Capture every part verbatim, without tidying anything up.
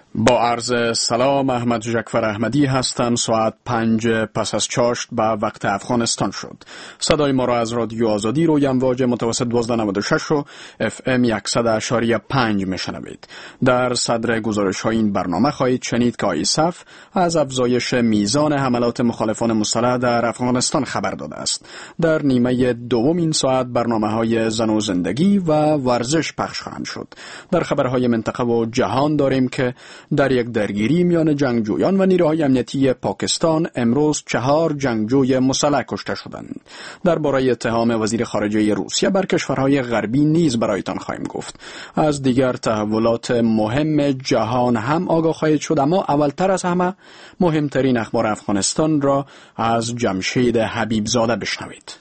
با عرض سلام، احمد جعفر احمدی هستم. ساعت پنج پس از چاشت به وقت افغانستان شد. صدای ما را از رادیو آزادی روی امواج متوسط دوازده نود و شش و اف ام صد و اشاری پنج میشنوید. در صدر گزارش های این برنامه خواهید شنید که آیسف از افزایش میزان حملات مخالفان مسلح در افغانستان خبر داده است. در نیمه دوم این ساعت برنامه های زن و زندگی و ورزش پخش خواهند شد. در خبرهای منطقه و جهان داریم که در یک درگیری میان جنگجویان و نیروهای امنیتی پاکستان امروز چهار جنگجوی مسلح کشته شدند. درباره اتهام وزیر خارجه روسیه بر کشورهای غربی نیز برایتان خواهیم گفت. از دیگر تحولات مهم جهان هم آگاه خواهید شد، اما اولتر از همه مهمترین اخبار افغانستان را از جمشید حبیبزاده بشنوید.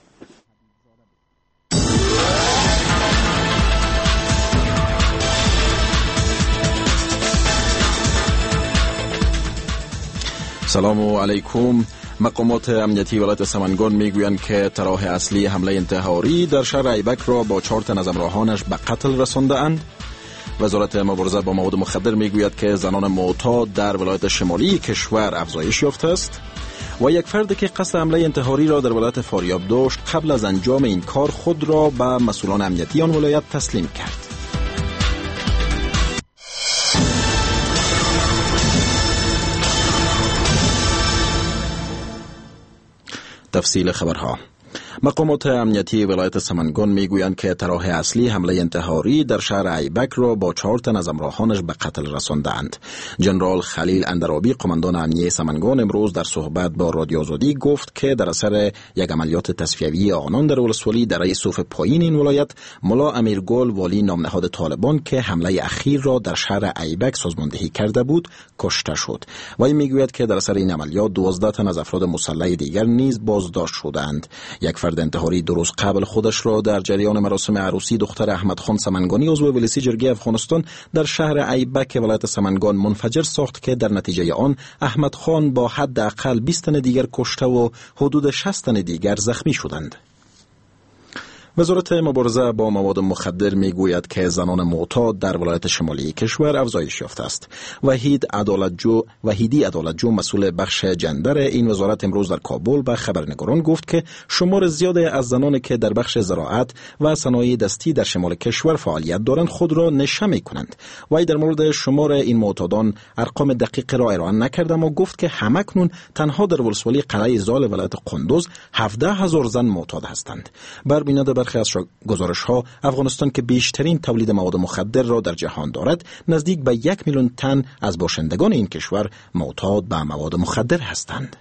سلام علیکم. مقامات امنیتی ولایت سمنگان میگویند که طرح اصلی حمله انتحاری در شهر ایبک را با چهار تن از همراهانش به قتل رسانده اند. وزارت مبارزه با مواد مخدر میگوید که زنان معتاد در ولایت شمالی کشور افزایش یافته است و یک فرد که قصد حمله انتحاری را در ولایت فاریاب داشت قبل از انجام این کار خود را به مسئولان امنیتی آن ولایت تسلیم کرد. تفصیل خبرها. مقامات امنیتی ولایت سمنگان میگویند که طرح اصلی حمله انتحاری در شهر ایبک را با چهار تن از همراهانش به قتل رساندند. جنرال خلیل اندرابی قماندان امنیه سمنگان امروز در صحبت با رادیو آزادی گفت که در اثر یک عملیات تصفیه‌ای آنان در ولسوالی در صف پایین این ولایت ملا امیرگل والی نامنهاد طالبان که حمله اخیر را در شهر ایبک سازماندهی کرده بود کشته شد. وی میگوید که در اثر این عملیات دوازده تن از افراد مسلح دیگر نیز بازداشت شدند. یک فرد انتحاری دو روز قبل خودش را در جریان مراسم عروسی دختر احمد خان سمنگانی عضو مجلس جرگه افغانستان در شهر ایبک ولایت سمنگان منفجر ساخت که در نتیجه آن احمد خان با حداقل بیست تن دیگر کشته و حدود شصت تن دیگر زخمی شدند. وزارت مبارزه با مواد مخدر میگوید که زنان معتاد در ولایت شمالی کشور افزایش یافته است. وحید عدالتجو وحیدی عدالتجو مسئول بخش جندر این وزارت امروز در کابل به خبرنگاران گفت که شمار زیادی از زنانی که در بخش زراعت و صنایع دستی در شمال کشور فعالیت دارند خود را نشه می‌کنند. وی در مورد شمار این معتادان ارقام دقیق را ارائه نکرد اما گفت که همکنون تنها در ولسوالی قلعه زال ولایت قندوز هفده هزار زن معتاد هستند. بر بنیاد برخی از گزارش‌ها افغانستان که بیشترین تولید مواد مخدر را در جهان دارد نزدیک به یک میلیون تن از باشندگان این کشور معتاد به مواد مخدر هستند.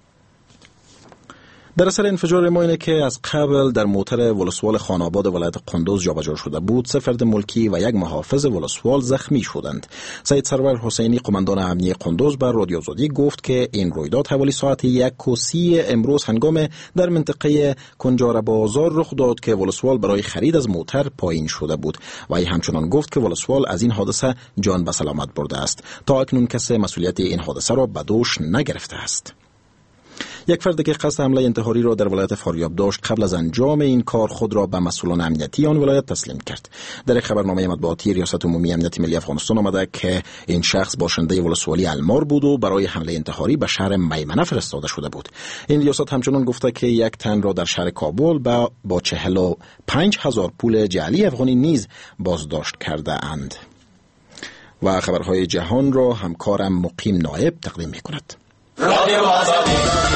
در اثر انفجار ماینه که از قبل در موتر ولسوال خاناباد ولایت قندوز جابجا شده بود سه فرد ملکی و یک محافظ ولسوال زخمی شدند. سید سرور حسینی قماندان امنیه قندوز بر رادیو آزادی گفت که این رویداد حوالی ساعت یک و سی امروز هنگام در منطقه کنجار بازار رخ داد که ولسوال برای خرید از موتر پایین شده بود. و ای همچنان گفت که ولسوال از این حادثه جان به سلامت برده است. تا اکنون کسی مسئولیت این حادثه را به دوش نگرفته است. یک فرد که قصد حمله انتحاری را در ولایت فاریاب داشت قبل از انجام این کار خود را به مسئولان امنیتی آن ولایت تسلیم کرد. در خبرنامه مطبوعاتی ریاست عمومی امنیت ملی افغانستان آمده که این شخص باشنده ولسوالی المار بود و برای حمله انتحاری به شهر میمنه فرستاده شده بود. این ریاست همچنان گفته که یک تن را در شهر کابل با با چهل و پنج هزار پول جعلی افغانی نیز بازداشت کرده اند. و خبرهای جهان را همکارم مقیم نایب تقدیم می‌کند. رادیو آزادی.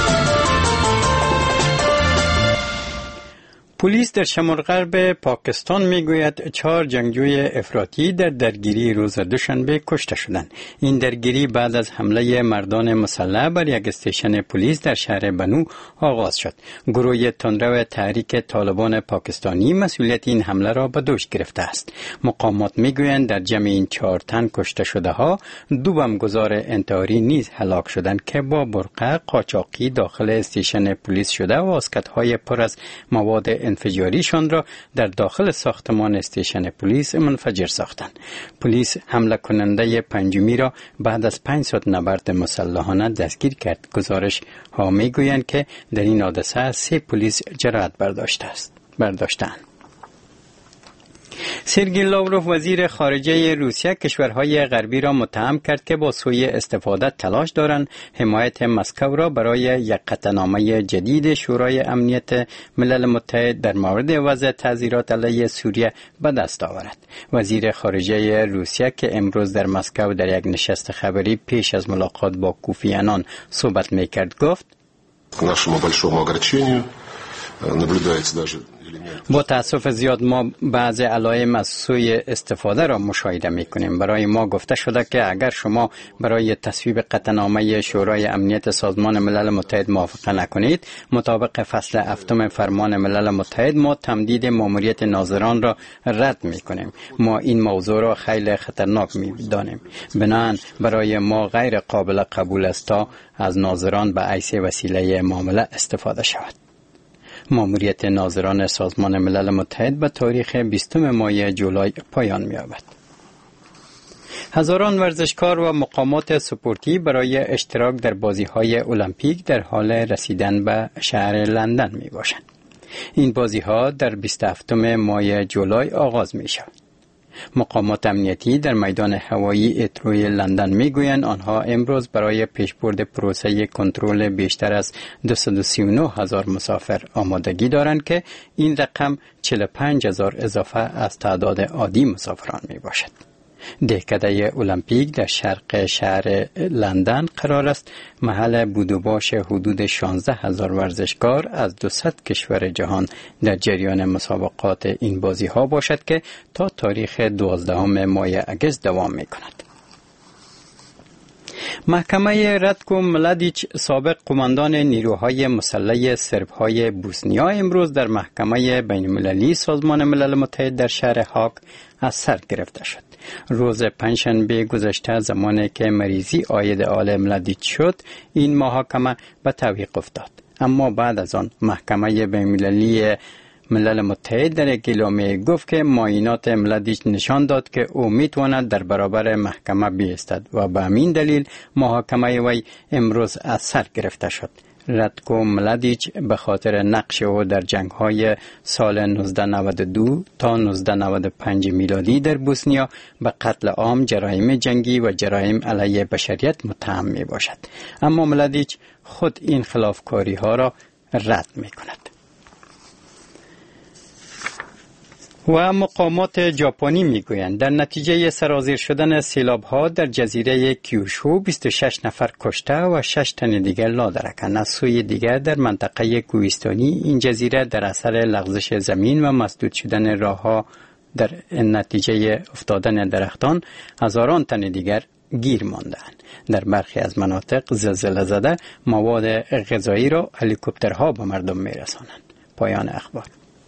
پلیس در شمال غرب پاکستان میگوید چهار جنگجوی افراطی در درگیری روز دوشنبه کشته شدند. این درگیری بعد از حمله مردان مسلح بر یک استیشن پلیس در شهر بنو آغاز شد. گروه تندرو تحریک طالبان پاکستانی مسئولیت این حمله را به دوش گرفته است. مقامات میگویند در جمع این چهار تن کشته شده ها دو بمبگذار انتحاری نیز هلاک شدند که با برقه قاچاقی داخل استیشن پلیس شده و واسکت‌های پر از مواد انفجاریشان را در داخل ساختمان استیشن پلیس منفجر ساختند. پلیس حمله کننده پنجمی را بعد از پنج ساعت نبرد مسلحانه دستگیر کرد. گزارش ها می گویند که در این حادثه سه پلیس جراحت برداشته است. برداشتند. سرگئی لاوروف وزیر خارجه روسیه کشورهای غربی را متهم کرد که با سوء استفاده تلاش دارند حمایت مسکو را برای یک قطعنامه جدید شورای امنیت ملل متحد در مورد وضع تعزیرات علیه سوریه به دست آورد. وزیر خارجه روسیه که امروز در مسکو در یک نشست خبری پیش از ملاقات با کوفی عنان صحبت میکرد گفت: با تأسف زیاد ما بعض علائم از سوء استفاده را مشاهده می‌کنیم. برای ما گفته شده که اگر شما برای تصویب قطعنامه شورای امنیت سازمان ملل متحد موافقه نکنید، مطابق فصل هفتم فرمان ملل متحد ما تمدید ماموریت ناظران را رد می‌کنیم. ما این موضوع را خیلی خطرناک می‌دانیم. بنابراین برای ما غیر قابل قبول است تا از ناظران به حیث وسیله معامله استفاده شود. ماموریت ناظران سازمان ملل متحد به تاریخ بیستم ماه جولای پایان می‌یابد. هزاران ورزشکار و مقامات سپورتی برای اشتراک در بازی‌های المپیک در حال رسیدن به شهر لندن می‌باشند. این بازی‌ها در بیست و هفتم ماه جولای آغاز می‌شود. مقامات امنیتی در میدان هوایی اتروی لندن میگویند آنها امروز برای پیشبرد پروسه کنترل بیشتر از دویست و سی و نه هزار مسافر آمادگی دارند که این رقم چهل و پنج هزار اضافه از تعداد عادی مسافران می باشد. دهکده المپیک در شرق شهر لندن قرار است محل بود و باش حدود شانزده هزار ورزشکار از دویست کشور جهان در جریان مسابقات این بازی ها باشد که تا تاریخ دوازدهم ماه اگست دوام می کند. محکمه راتکو ملادیچ سابق قماندان نیروهای مسلح سربهای بوسنیا امروز در محکمه بین‌المللی سازمان ملل متحد در شهر هاگ از سر گرفته شد. روز پنجشنبه گذشته زمانی که مریضی عاید آل ملادیچ شد این محاکمه به تعویق افتاد، اما بعد از آن محکمه بین‌المللی ملل متحد در اعلامیه گفت که معاینات ملادیچ نشان داد که او میتواند در برابر محکمه بایستد و به همین دلیل محاکمه وی امروز از سر گرفته شد. راتکو ملادیچ به خاطر نقش او در جنگ‌های سال نوزده نود و دو تا نوزده نود و پنج میلادی در بوسنیا به قتل عام، جرایم جنگی و جرایم علیه بشریت متهم می باشد، اما ملادیچ خود این خلافکاری ها را رد می کند. و مقامات ژاپنی میگویند در نتیجه سرازیر شدن سیلاب‌ها در جزیره کیوشو بیست و شش نفر کشته و شش تن دیگر لاderکند. از سوی دیگر در منطقه کوهستانی این جزیره در اثر لغزش زمین و مسدود شدن راه‌ها در نتیجه افتادن درختان هزاران تن دیگر گیر مانده‌اند. در برخی از مناطق زلزله زده مواد غذایی را هلیکوپترها به مردم میرسانند. پایان اخبار.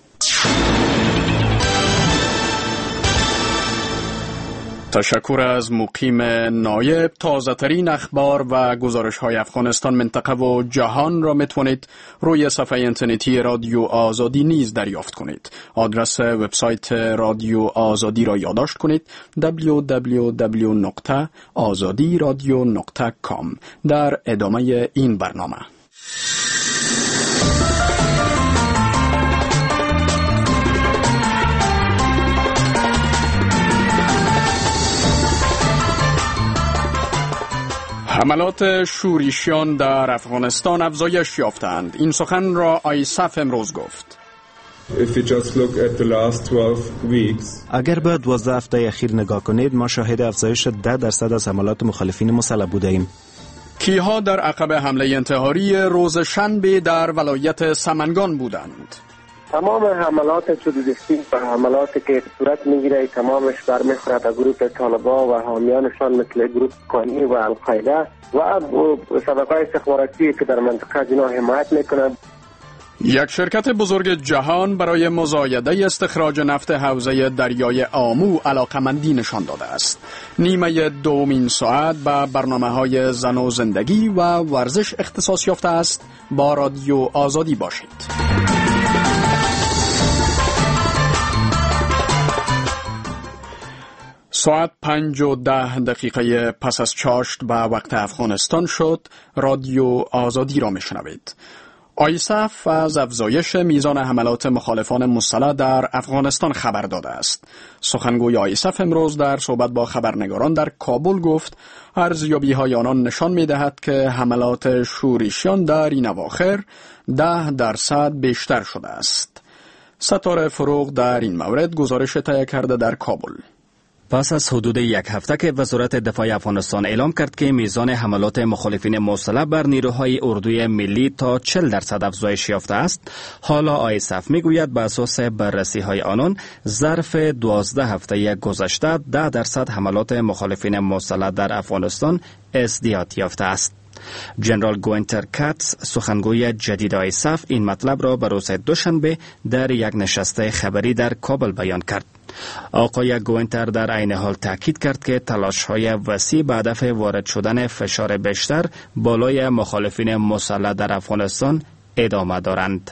تشکر از مقیم نایب. تازه ترین اخبار و گزارش های افغانستان، منطقه و جهان را میتونید روی صفحه اینترنتی رادیو آزادی نیز دریافت کنید. آدرس وبسایت رادیو آزادی را یادداشت کنید: دبلیو دبلیو دبلیو دات آزادی رادیو دات کام. در ادامه این برنامه حملات شورشیان در افغانستان افزایش یافتند. این سخن را آیسف امروز گفت. اگر به دوازده هفته اخیر نگاه کنید، ما شاهد افزایش ده درصد از حملات مخالفین مسلح بوده ایم. کیها در عقب حمله انتحاری روز شنبه در ولایت سمنگان بودند؟ تمام حملات تروریستی و حملاتی که صورت میگیره تمامش برمیخوره به گروه طالبان و حامیانشان مثل گروه کانی و القاعده و شبکه‌های استخباراتی که در منطقه جنوب حمایت میکنند. یک شرکت بزرگ جهان برای مزایده استخراج نفت حوزه دریای آمو علاقمندی نشان داده است. نیمه دومین ساعت به برنامه‌های زن و زندگی و ورزش اختصاص یافته است. با رادیو آزادی باشید. ساعت پنج و ده دقیقه پس از چاشت به وقت افغانستان شد. رادیو آزادی را میشنوید. آیسف از افزایش میزان حملات مخالفان مسلح در افغانستان خبر داده است. سخنگوی آیسف امروز در صحبت با خبرنگاران در کابل گفت ارزیابی‌های آنان نشان می‌دهد که حملات شورشیان در این اواخر ده درصد بیشتر شده است. ستاره فروغ در این مورد گزارش تهیه کرده در کابل. پس از حدود یک هفته که وزارت دفاع افغانستان اعلام کرد که میزان حملات مخالفین مسلح بر نیروهای اردوی ملی تا چهل درصد افزایش یافته است، حالا آیسف میگوید بر اساس بررسی های آنان ظرف دوازده هفته گذشته ده درصد حملات مخالفین مسلح در افغانستان ازدیاد یافته است. جنرال گوینتر کاتس سخنگوی جدید آیسف این مطلب را به روز دوشنبه در یک نشست خبری در کابل بیان کرد. آقای گوینتر در عین حال تاکید کرد که تلاش‌های وسیع به هدف وارد شدن فشار بیشتر بالای مخالفین مسلح در افغانستان ادامه دارند.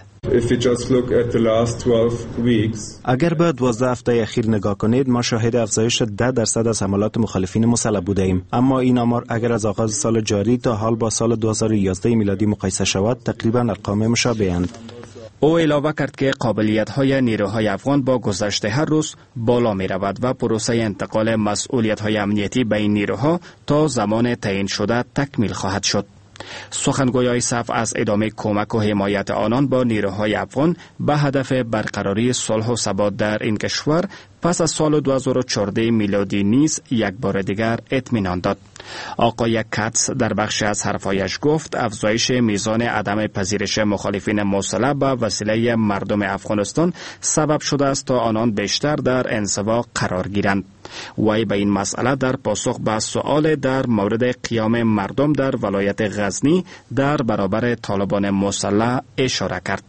اگر به دوازده هفته اخیر نگاه کنید، ما شاهد افزایش ده درصد از حملات مخالفین مسلح بوده ایم. اما این آمار اگر از آغاز سال جاری تا حال با سال دو هزار و یازده میلادی مقایسه شود، تقریبا ارقام مشابه‌اند. او علاوه کرد که قابلیت‌های نیروهای افغان با گذشت هر روز بالا می رود و پروسه انتقال مسئولیت‌های امنیتی به این نیروها تا زمان تعیین شده تکمیل خواهد شد. سخنگوی آیسف از ادامه کمک و حمایت آنان با نیروهای افغان به هدف برقراری صلح و ثبات در این کشور پس از سال دو هزار و چهارده میلادی نیز یک بار دیگر اطمینان داد. آقای کاتس در بخشی از حرفایش گفت افزایش میزان عدم پذیرش مخالفین مسلح به وسیله مردم افغانستان سبب شده است تا آنان بیشتر در انزوا قرار گیرند. وی به این مسئله در پاسخ به سؤال در مورد قیام مردم در ولایت غزنی در برابر طالبان مسلح اشاره کرد.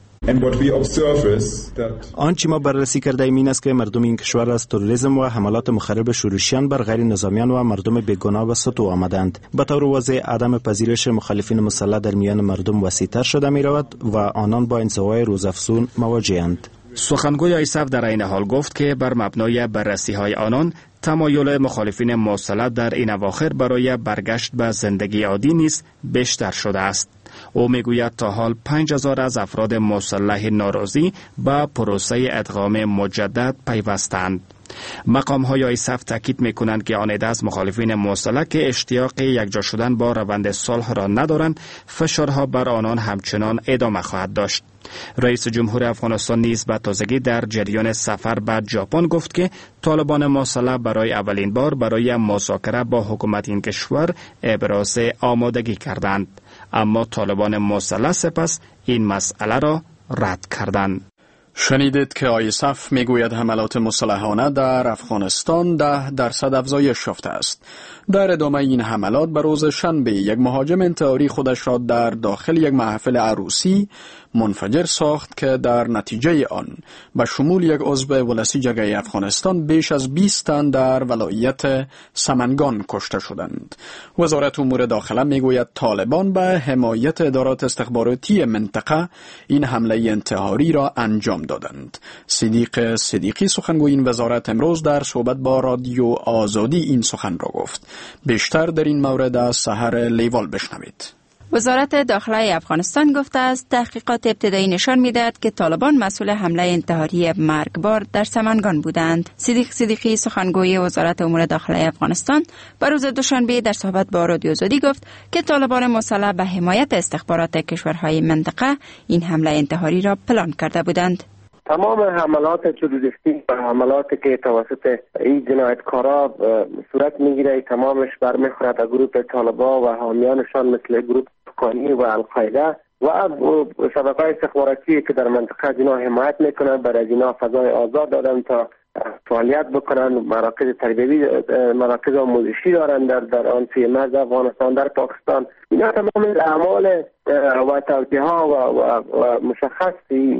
آنچه ما بررسی کرده ایم این است که مردم این کشور از تروریسم و حملات مخرب شورشیان بر غیر نظامیان و مردم بیگناه به سطو آمدند. به طور واضح عدم پذیرش مخالفین مسلح در میان مردم وسیع‌تر شده می رود و آنان با انزوای روزافزون مواجه‌اند. سخنگوی آیسف در این حال گفت که بر مبنای بررسی های آنان تمایل مخالفین مسلح در این اواخر برای برگشت به زندگی عادی نیز بیشتر شده است. او میگوید تا حال پنج هزار از افراد مسلح ناراضی به پروسه ادغام مجدد پیوستند. مقام های آیسف تاکید میکنند که آن عده از مخالفین مسلح که اشتیاق یکجا شدن با روند صلح را ندارند، فشارها بر آنان همچنان ادامه خواهد داشت. رئیس جمهور افغانستان نیز به تازگی در جریان سفر به ژاپن گفت که طالبان مسلح برای اولین بار برای مذاکره با حکومت این کشور ابراز آمادگی کردند، اما طالبان مسلح سپس این مسئله را رد کردند. شنیدید که آیسف میگوید حملات مسلحانه در افغانستان ده درصد افزایش یافته است. در ادامه این حملات به روز شنبه یک مهاجم انتحاری خودش را در داخل یک محفل عروسی منفجر ساخت که در نتیجه آن به شمول یک عضو ولسی جگه افغانستان بیش از بیست تن در ولایت سمنگان کشته شدند. وزارت امور داخله میگوید طالبان به حمایت ادارات استخباراتی منطقه این حمله انتحاری را انجام دادند. صدیق صدیقی سخنگوی این وزارت امروز در صحبت با رادیو آزادی این سخن را گفت. بیشتر در این مورد از سحر لیوال بشنوید. وزارت داخله افغانستان گفته است تحقیقات ابتدایی نشان می‌دهد که طالبان مسئول حمله انتحاری مرگبار در سمنگان بودند. صدیق صدیقی سخنگوی وزارت امور داخله افغانستان بر روز دوشنبه در صحبت با رادیو آزادی گفت که طالبان مسلح به حمایت استخبارات کشورهای منطقه این حمله انتحاری را پلان کرده بودند. تمام حملات تروریستی و حملاتی که توسط این جنایتکارا صورت میگیره تمامش برمیخورد از گروه طالبا و حامیانشان مثل گروه کانی و القاعده و شبکه‌های استخباراتی که در منطقه اینا حمایت میکنند. برای اینا فضای آزاد دادن تا فعالیت بکنن. مراکز تربیوی، مراکز آموزشی دارن در در آن سوی مرز افغانستان، در پاکستان. اینا تمام اعمال و توجیه‌ها و, و, و مشخص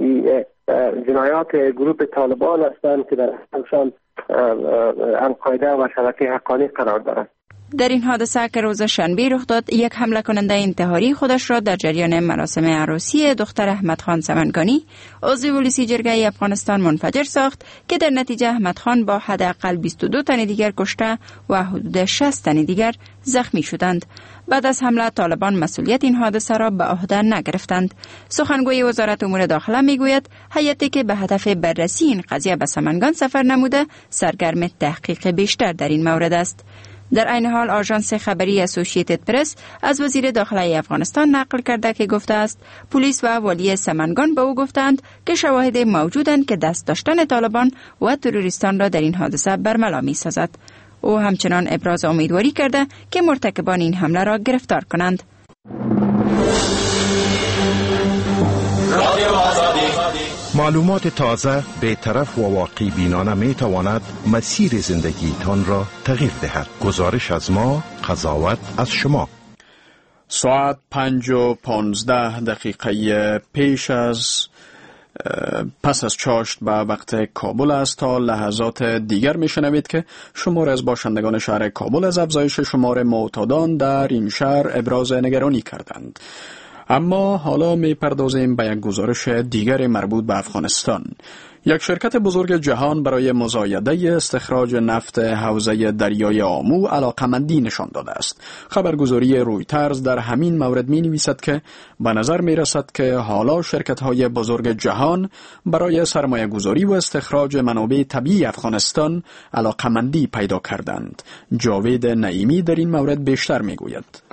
جنایات گروه طالبان هستند که در همشان القاعده و شبکه حقانی قرار دارند. در این حادثه که روز شنبه رخ داد، یک حمله کننده انتحاری خودش را در جریان مراسم عروسی دختر احمد خان سمنگانی عضو پلیسی جرگه افغانستان منفجر ساخت که در نتیجه احمد خان با حداقل بیست و دو تن دیگر کشته و حدود شصت تن دیگر زخمی شدند. بعد از حمله طالبان مسئولیت این حادثه را به عهده نگرفتند. سخنگوی وزارت امور داخله میگوید هیئتی که به هدف بررسی این قضیه به سمنگان سفر نموده سرگرم تحقیق بیشتر در این مورد است. در عین حال آژانس خبری اسوسییتد پرس از وزیر داخله افغانستان نقل کرده که گفته است پلیس و والی سمنگان به او گفتند که شواهد موجودند که دست داشتن طالبان و تروریستان را در این حادثه برملا می‌سازد. او همچنان ابراز امیدواری کرده که مرتکبان این حمله را گرفتار کنند. معلومات تازه به طرف و واقع بینانه می تواند مسیر زندگی تان را تغییر دهد. گزارش از ما، قضاوت از شما. ساعت پنج و پانزده دقیقه پیش از پس از چاشت به وقت کابل است. تا لحظات دیگر میشنوید که شمار از باشندگان شهر کابل از افزایش شمار معتادان در این شهر ابراز نگرانی کردند. اما حالا می پردازیم به یک گزارش دیگر مربوط به افغانستان. یک شرکت بزرگ جهان برای مزایده استخراج نفت حوزه دریای آمو علاقمندی نشان داده است. خبرگزاری رویترز در همین مورد می نویسد که به نظر می رسد که حالا شرکت های بزرگ جهان برای سرمایه گذاری و استخراج منابع طبیعی افغانستان علاقمندی پیدا کردند. جاوید نعیمی در این مورد بیشتر می گوید.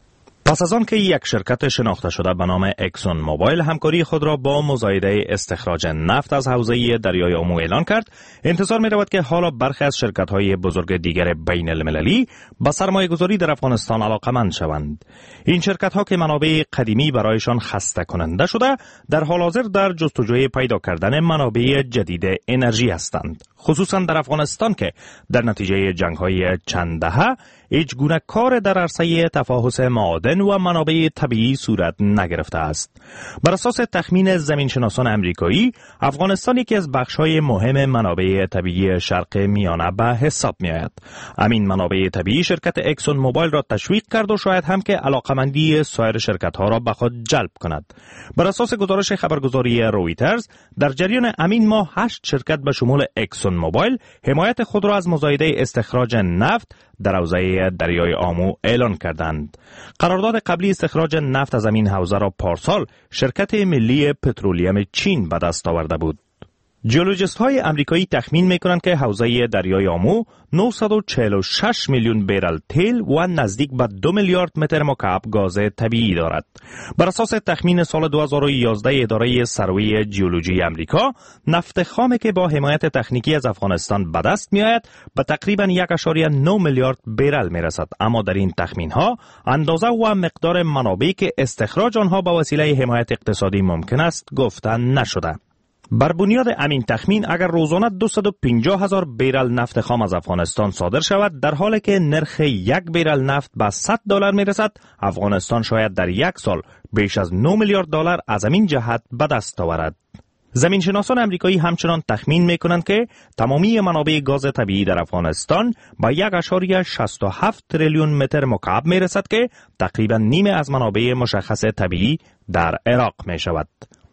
پس از آن که یک شرکت شناخته شده به نام اکسون موبایل همکاری خود را با مزایده استخراج نفت از حوزه دریای آمو اعلان کرد، انتظار می رود که حالا برخی از شرکت های بزرگ دیگر بین المللی به سرمایه گذاری در افغانستان علاقمند شوند. این شرکت ها که منابع قدیمی برایشان خسته کننده شده، در حال حاضر در جستجوی پیدا کردن منابع جدید انرژی هستند، خصوصا در افغانستان که در نتیجه جنگ های چند دهه هیچ گونه کار در عرصه تفاحص معادن و منابع طبیعی صورت نگرفته است. بر اساس تخمین زمینشناسان امریکایی، افغانستان یکی از بخش‌های مهم منابع طبیعی شرق میانه به حساب می‌آید. همین منابع طبیعی شرکت اکسون موبایل را تشویق کرد و شاید هم که علاقمندی سایر شرکت‌ها را به خود جلب کند. بر اساس گزارش خبرگزاری رویترز، در جریان همین ماه هشت شرکت به شمول اکسون موبایل حمایت خود را از مزایده استخراج نفت در حوزه دریای آمو اعلان کردند. قرارداد قبلی استخراج نفت از این حوزه را پارسال شرکت ملی پترولیم چین به دست آورده بود. جیولوژیست های امریکایی تخمین میکنند که حوزه دریای آمو نهصد و چهل و شش میلیون بیرل تیل و نزدیک به دو میلیارد متر مکعب گاز طبیعی دارد. بر اساس تخمین سال دو هزار و یازده اداره سروی جیولوژی امریکا، نفت خام که با حمایت تکنیکی از افغانستان به دست میآید به تقریبا یک و نه میلیارد بیرل میرسد، اما در این تخمین ها اندازه و مقدار منابعی که استخراج آنها به وسیله حمایت اقتصادی ممکن است گفته نشده. بر بنیاد همین تخمین اگر روزانه دویست و پنجاه هزار بیرل نفت خام از افغانستان صادر شود، در حالی که نرخ یک بیرل نفت به صد دلار میرسد، افغانستان شاید در یک سال بیش از نه میلیارد دلار از همین جهت به دست آورد. زمینشناسان امریکایی همچنان تخمین میکنند که تمامی منابع گاز طبیعی در افغانستان با یک و شصت و هفت تریلیون متر مکعب میرسد که تقریبا نیمه از منابع مشخص طبیعی در عراق می شود.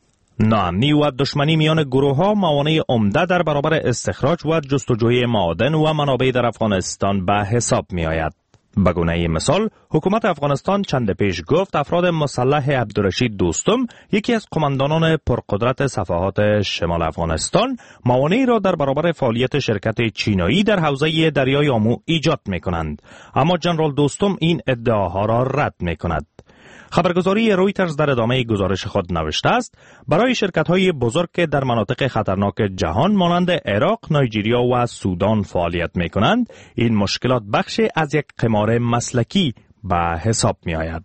ناامنی و دشمنی میان گروه ها موانع عمده در برابر استخراج و جستجوی معادن و منابع در افغانستان به حساب می آید. به گونه مثال، حکومت افغانستان چند پیش گفت افراد مسلح عبدالرشید دوستم، یکی از قماندانان پرقدرت صفحات شمال افغانستان، موانعی را در برابر فعالیت شرکت چینایی در حوزه دریای آمو ایجاد می کنند. اما جنرال دوستم این ادعاها را رد می کند. خبرگزاری رویترز در ادامه گزارش خود نوشته است برای شرکت‌های بزرگ که در مناطق خطرناک جهان مانند عراق، نایجریا و سودان فعالیت می‌کنند، این مشکلات بخش از یک قمار مسلکی به حساب می‌آید.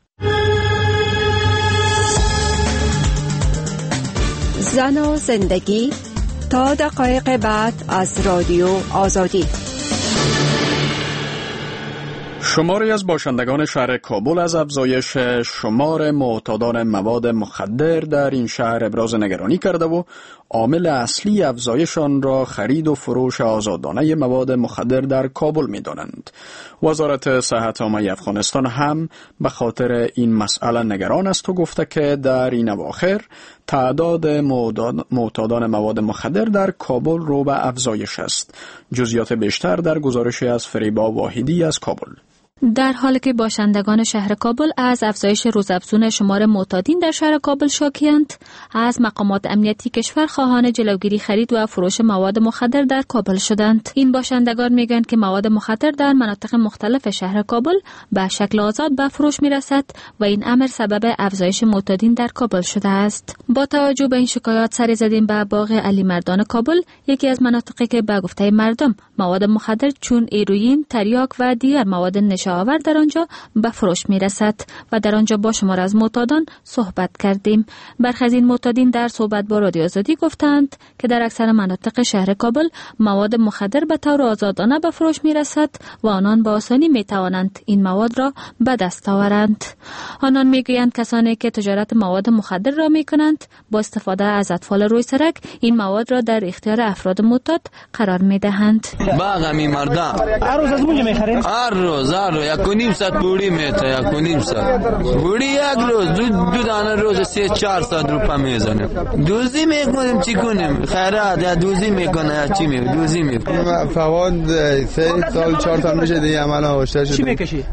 زن و زندگی تا دقایق بعد از رادیو آزادی. شماری از باشندگان شهر کابل از افزایش شمار معتادان مواد مخدر در این شهر ابراز نگرانی کرده و عامل اصلی افزایش آن را خرید و فروش آزادانه مواد مخدر در کابل می دانند. وزارت صحت عامه افغانستان هم به خاطر این مسئله نگران است و گفته که در این اواخر تعداد معتادان مواد مخدر در کابل رو به افزایش است. جزئیات بیشتر در گزارشی از فریبا واحدی از کابل. در حالی که باشندگان شهر کابل از افزایش روزافزون شمار معتادین در شهر کابل شاکی‌اند، از مقامات امنیتی کشور خواهان جلوگیری خرید و فروش مواد مخدر در کابل شدند. این باشندگان میگویند که مواد مخدر در مناطق مختلف شهر کابل به شکل آزاد به فروش میرسد و این امر سبب افزایش معتادین در کابل شده است. با توجه به این شکایات سر زدیم به باغ علی مردان کابل، یکی از مناطقی که به گفته مردم مواد مخدر چون هیروئین، تریاک و دیگر مواد نشا آور در آنجا به فروش می رسد و در آنجا با شمار از معتادان صحبت کردیم. برخی از این معتادین در صحبت با رادیو آزادی گفتند که در اکثر مناطق شهر کابل مواد مخدر به طور آزادانه به فروش می رسد و آنان با آسانی می توانند این مواد را به دست آورند. آنان می گویند کسانی که تجارت مواد مخدر را می کنند با استفاده از اطفال روی سرک این مواد را در اختیار افراد معتاد قرار می دهند. باغ می مردم هر روز از اونجا می خرید؟ هر روز هر روز یک و نیم ساعت بوری میته، یک و نیم ساعت بوری یک روز دو, دو دانه روز سه چهار ساعت روپا میزنه. دوزی میکنیم چی کنیم؟ خیرات یا دوزی میکنه یا چی میکنه؟ دوزی میکنه. فواد سه سال چهار سال میشه دیگه عمل آشته شده. چی میکشی؟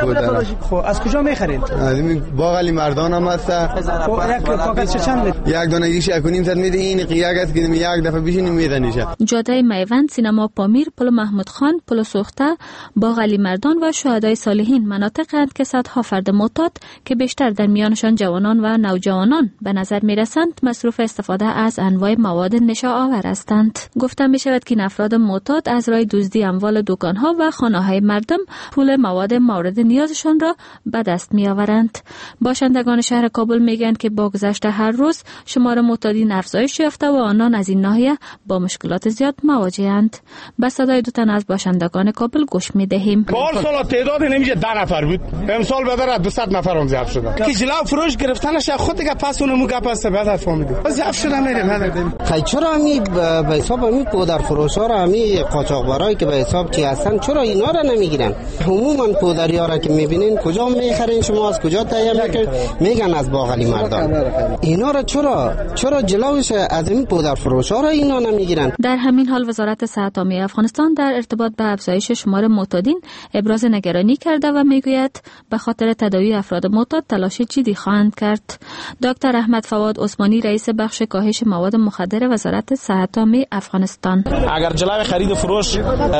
خب از کجا میخرید؟ از این باغ علی مردان هم هست. خب یک پاکت چند؟ یک دانه گیش یک و نیم ساعت میده. این قیاق است که یک دفعه بشینیم میزنیشه. جاده میوند، سینما پامیر، پل محمود خان، پل سوخته، باغ علی مردان و شهدای صالحین مناطق‌اند که صدها فرد معتاد که بیشتر در میانشان جوانان و نوجوانان به نظر می‌رسند مصروف استفاده از انواع مواد نشاآور هستند. گفته می‌شود که این افراد معتاد از راه دزدی اموال دکان‌ها و خانه‌های مردم پول مواد مورد نیازشان را به دست می‌آورند. باشندگان شهر کابل میگویند که با گذشت هر روز شمار معتادین افزایش یافته و آنان از این ناحیه با مشکلات زیاد مواجه‌اند. به صدای دو تن از باشندگان کابل گوش می‌دهیم. پارسال تعداد نمیشه ده نفر بود، امسال بدر دویست نفر هم زیاد شده. که جلو فروش گرفتنش خود دیگه پس اونمو گپ است بعد فهمیدیم زیاد شده میریم. خیلی چرا می به حساب می پودر فروشا را می قاچاقبرای که به حساب چی هستن چرا اینا را نمیگیرن؟ عموما پودریا را که میبینین کجا میخرین شما از کجا تهیه میکنین؟ میگن از باغ علی مردان. اینا را چرا چرا جلوش از این پودر فروشا را اینا نمیگیرن؟ در همین حال وزارت صحت عامه افغانستان در ارتباط به افزایش شمار معتادین ابراز نگرانی کرده و میگوید به خاطر تداوی افراد معتاد تلاش جدی خواهند کرد. دکتر احمد فواد عثمانی رئیس بخش کاهش مواد مخدر وزارت صحت عامه افغانستان: اگر جلوی خرید و فروش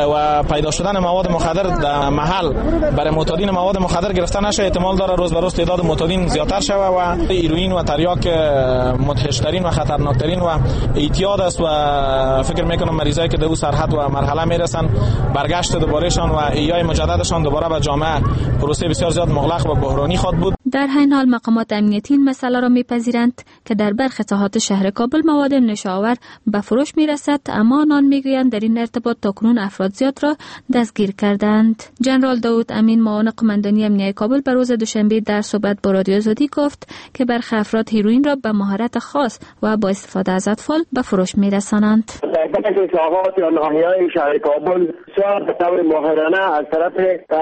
و پیدا شدن مواد مخدر در محل برای معتادین مواد مخدر گرفته نشه، احتمال داره روز به روز تعداد معتادین زیادتر شود و هیروئین و تریاک مدهشترین و خطرناکترین و اعتیاد است و فکر میکنم مریضایی که در سرحد و مرحله میرسن برگشت دوبارهشان و ایای مجددشان دوباره به جامعه پروسه بسیار زیاد مغلق و بحرانی خواهد بود. در همین حال مقامات امنیتی این مسئله را میپذیرند که در برخی ساحات شهر کابل مواد نشاآور به فروش میرسد، اما آنان میگویند در این ارتباط تاکنون افراد زیاد را دستگیر کردند. جنرال داود امین معاون قماندانی امنیتی کابل به روز دوشنبه در صحبت با رادیو آزادی گفت که برخی افراد هیروئین را به مهارت خاص و با استفاده از اطفال به فروش میرسانند. در بعضی ساحات یا ناحیه‌های شهر کابل بسیار به طور ماهرانه از طرف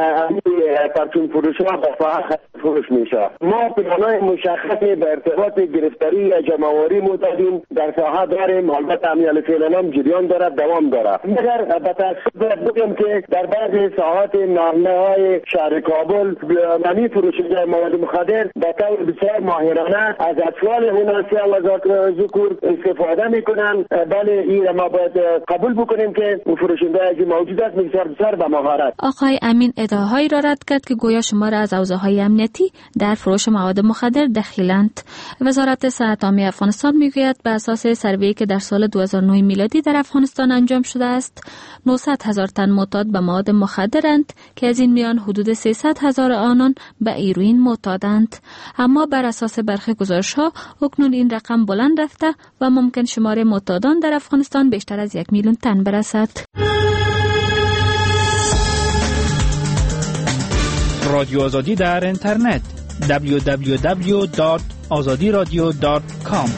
پرچون فروش‌ها به ساحت فروش میشه. ما پلان‌های مشخصی به ارتباط گرفتاری یا جمع‌آوری معتادین در ساحه داریم. البته عمل فعلا هم جریان دارد، دوام دارد. مگر به تأسف بگم که در بعضی ساحات ناحیه‌های شهر کابل نمی فروشنده مواد مخدر به طور بسیار ماهرانه از اطفال مناسب و ذکور استفاده میکنن. بله این ما باید قبول بکنیم که فروشنده اگه موجود است بسیار بسیار به مهارت. آقای امین ادعاهایی را رد کرد که گویا شمار از حوزه‌های امنیتی در فروش مواد مخدر دخیلند. وزارت صحت عامه افغانستان میگوید به اساس سروی که در سال دو هزار و نه میلادی در افغانستان انجام شده است، نهصد هزار تن معتاد به مواد مخدرند که از این میان حدود سیصد هزار آنان به هیروئین معتادند. اما بر اساس برخی گزارش‌ها اکنون این رقم بلند رفته و ممکن شمار معتادان در افغانستان بیشتر از یک میلیون تن برسد. رادیو آزادی در اینترنت دبلیو دبلیو دبلیو دات آزادی رادیو دات کام.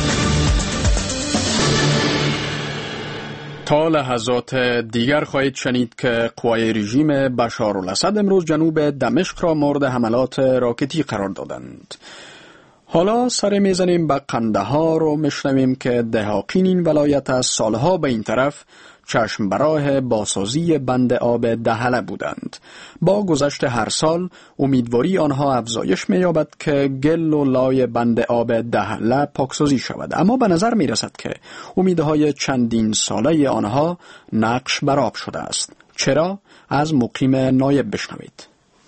تا لحظات دیگر خواهید شنید که قوای رژیم بشار الاسد امروز جنوب دمشق را مورد حملات راکتی قرار دادند. حالا سر میزنیم به قندهار و میشنویم که دهاقین این ولایت از سالها به این طرف چشم براه بازسازی بند آب دهله بودند. با گذشت هر سال امیدواری آنها افزایش می‌یابد که گل و لای بند آب دهله پاکسازی شود، اما به نظر می‌رسد که امیدهای چندین ساله آنها نقش بر آب شده است. چرا؟ از مقیم نایب بشنوید.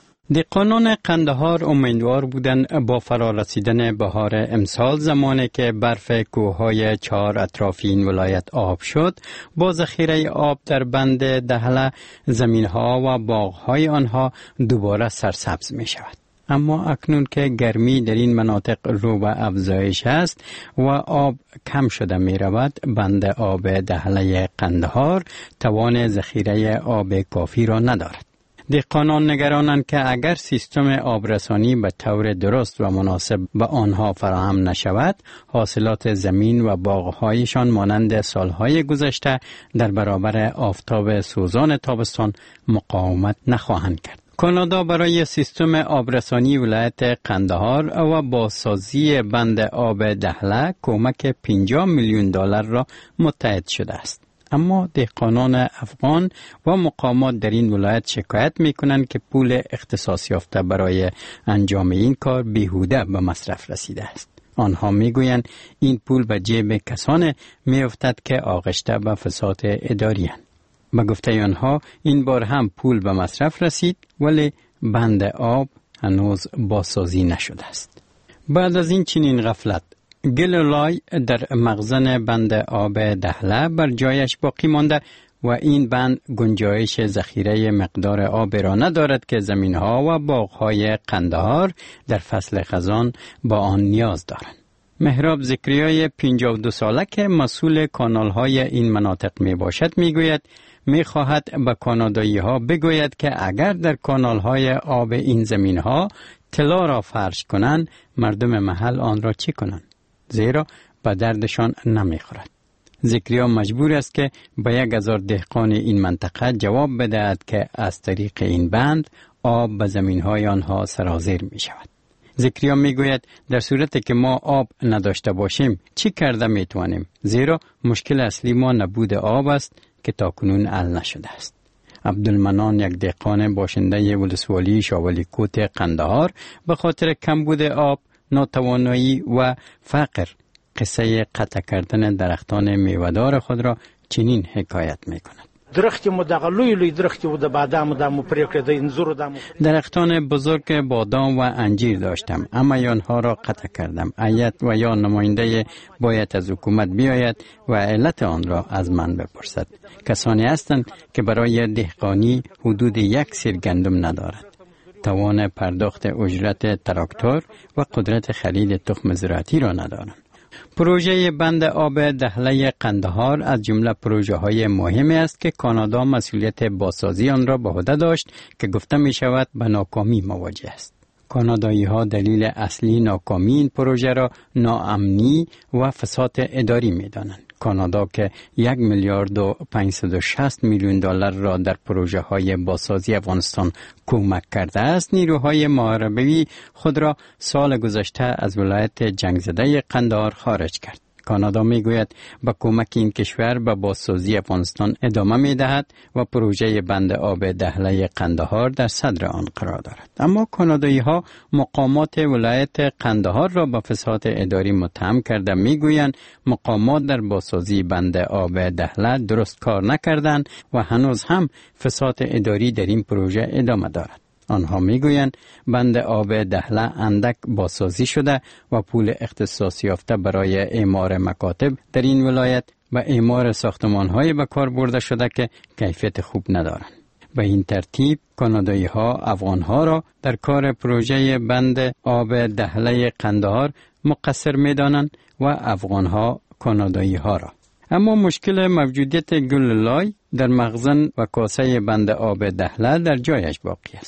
دهقانان قندهار امیدوار بودند با فرارسیدن بهار امسال، زمانی که برف کوههای چهار اطراف این ولایت آب شد، با ذخیره آب در بند دهله زمینها و باغهای آنها دوباره سرسبز می شود. اما اکنون که گرمی در این مناطق رو به افزایش است و آب کم شده می رود، بند آب دهله قندهار توان ذخیره آب کافی را ندارد. دهقانان نگرانند که اگر سیستم آبرسانی به طور درست و مناسب به آنها فراهم نشود، حاصلات زمین و باغهایشان مانند سالهای گذشته در برابر آفتاب سوزان تابستان مقاومت نخواهند کرد. کانادا برای سیستم آبرسانی ولایت قندهار و بازسازی بند آب دهله کمک پنجاه میلیون دلار را متحد شده است. اما دهقانان افغان و مقامات در این ولایت شکایت می کنند که پول اختصاص یافته برای انجام این کار بیهوده به مصرف رسیده است. آنها می گویند این پول به جیب کسان می افتد که آغشته به فساد اداری اند. به گفته آنها این بار هم پول به مصرف رسید، ولی بند آب هنوز بازسازی نشده است. بعد از این چنین غفلت، گل و لای در مخزن بند آب دهله بر جایش باقی مانده و این بند گنجایش ذخیره مقدار آب را ندارد که زمینها و باغهای قندهار در فصل خزان با آن نیاز دارند. مهراب زکریای پنجاه و دو ساله که مسئول کانالهای این مناطق می باشد می گوید می خواهد به کانادایی ها بگوید که اگر در کانالهای آب این زمینها طلا را فرش کنند، مردم محل آن را چی کنند؟ زیرا به دردشان نمیخورد. زکریا مجبور است که به یک هزار دهقان این منطقه جواب بدهد که از طریق این بند آب به زمینهای آنها سرازیر می شود. زکریا می گوید در صورتی که ما آب نداشته باشیم چی کرده می توانیم؟ زیرا مشکل اصلی ما نبود آب است که تاکنون حل نشده است. عبدالمنان یک دهقان باشنده ولسوالی شاولی کوت قندهار به خاطر کمبود آب، ناتوانایی و فقر قصه قطع کردن درختان میوه‌دار خود را چنین حکایت می کند. درخت مدغلوی لوی درخت و د بادام د مو پرې کړ د انځور د درختان بزرگ بادام و انجیر داشتم، اما آنها را قطع کردم. هیئت و یا نماینده باید از حکومت بیاید و علت آن را از من بپرسد. کسانی هستند که برای دهقانی حدود یک سیر گندم ندارد، توان پرداخت اجرت تراکتور و قدرت خرید تخم زراعتی را ندارند. پروژه بند آب دهله قندهار از جمله پروژه های مهمی است که کانادا مسئولیت بازسازی آن را به عهده داشت که گفته می شود به ناکامی مواجه است. کانادایی ها دلیل اصلی ناکامی این پروژه را ناامنی و فساد اداری می دانند. کانادا که یک میلیارد و پانصد و شصت میلیون دلار را در پروژه های بازسازی افغانستان کمک کرده است، نیروهای محاربه‌ای خود را سال گذشته از ولایت جنگ زده قندهار خارج کرد. کانادا می گوید با کمک این کشور به بازسازی افغانستان ادامه می دهد و پروژه بند آب دهله قندهار در صدر آن قرار دارد. اما کانادایی ها مقامات ولایت قندهار را به فساد اداری متهم کرده می گویند مقامات در بازسازی بند آب دهله درست کار نکردند و هنوز هم فساد اداری در این پروژه ادامه دارد. آنها میگویند بند آب دهله اندک بازسازی شده و پول اختصاص یافته برای اعمار مکاتب در این ولایت و اعمار ساختمان‌های به کار برده شده که کیفیت خوب ندارند. به این ترتیب کانادایی ها افغان ها را در کار پروژه بند آب دهله قندهار مقصر می‌دانند و افغان ها کانادایی ها را. اما مشکل موجودیت گل لای در مخزن و کاسه بند آب دهله در جایش باقی است.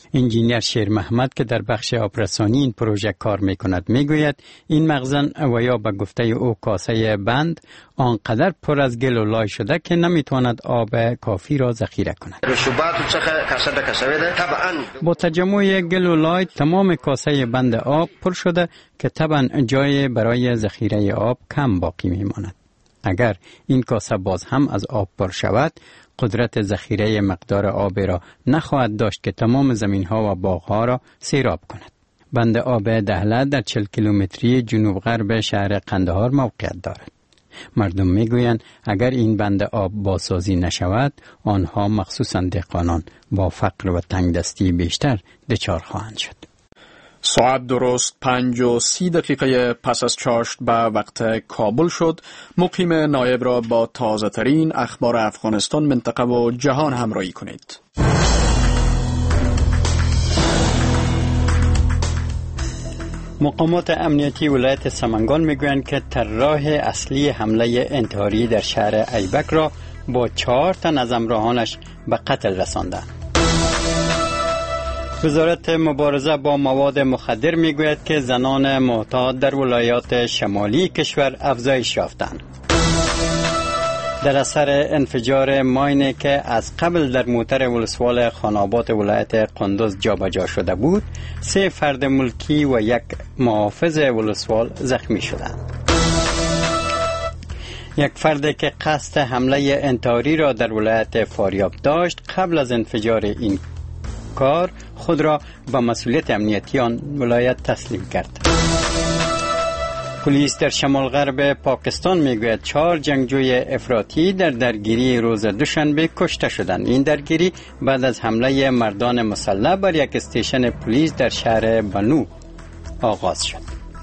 انجینیر شیر محمد که در بخش آبرسانی این پروژه کار می کند می گوید این مخزن و یا به گفته او کاسه بند آنقدر پر از گل و لای شده که نمی تواند آب کافی را ذخیره کند. با تجمع گل و لای تمام کاسه بند آب پر شده که طبعا جای برای ذخیره آب کم باقی می ماند. اگر این کاسه باز هم از آب پر شود قدرت ذخیره مقدار آب را نخواهد داشت که تمام زمین ها و باغ ها را سیراب کند. بند آب دهله در چهل کیلومتری جنوب غرب شهر قندهار موقعیت دارد. مردم میگویند اگر این بند آب بازسازی نشود آنها مخصوصا دهقانان با فقر و تنگدستی بیشتر دچار خواهند شد. ساعت درست پنج و سی دقیقه پس از چاشت به وقت کابل شد. مقیم نایب را با تازه ترین اخبار افغانستان، منطقه و جهان همراهی کنید. مقامات امنیتی ولایت سمنگان میگویند که طراح اصلی حمله انتحاری در شهر ایبک را با چهار تن از همراهانش به قتل رساندند. وزارت مبارزه با مواد مخدر میگوید که زنان معتاد در ولایات شمالی کشور افزایش یافتند. در اثر انفجار ماینی که از قبل در موتر ولسوال خاناباد ولایت قندوز جابجا شده بود، سه فرد ملکی و یک محافظ ولسوال زخمی شدند. یک فرد که قصد حمله انتحاری را در ولایت فاریاب داشت قبل از انفجار این کار خود را به مسئولیت امنیتی آن ولایت تسلیم کرد. پلیس در شمال غرب پاکستان میگوید چهار جنگجوی افراطی در درگیری روز دوشنبه کشته شدند. این درگیری بعد از حمله مردان مسلح بر یک استیشن پلیس در شهر بنو آغاز شد.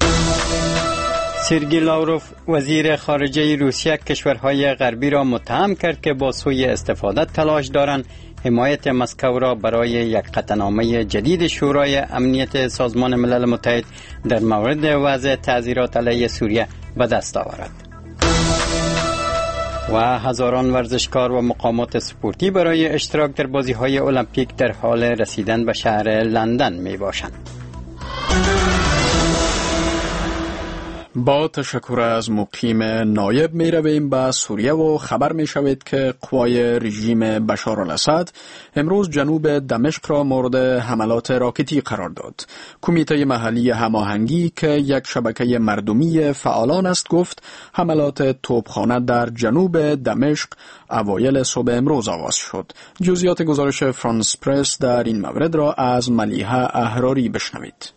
سرگئی لاوروف وزیر خارجه روسیه کشورهای غربی را متهم کرد که با سوء استفاده تلاش دارند حمایت مسکو را برای یک قطعنامه جدید شورای امنیت سازمان ملل متحد در مورد وضع تعذیرات علیه سوریه به دست آورد. و هزاران ورزشکار و مقامات سپورتی برای اشتراک در بازی‌های المپیک در حال رسیدن به شهر لندن می باشند. با تشکر از مقیم نایب می رویم به سوریه و خبر می شود که قوای رژیم بشار الاسد امروز جنوب دمشق را مورد حملات راکتی قرار داد. کمیته محلی هماهنگی که یک شبکه مردمی فعالان است گفت حملات توپخانه در جنوب دمشق اوایل صبح امروز آغاز شد. جزئیات گزارش فرانس پرس در این مورد را از ملیحه احراری بشنوید.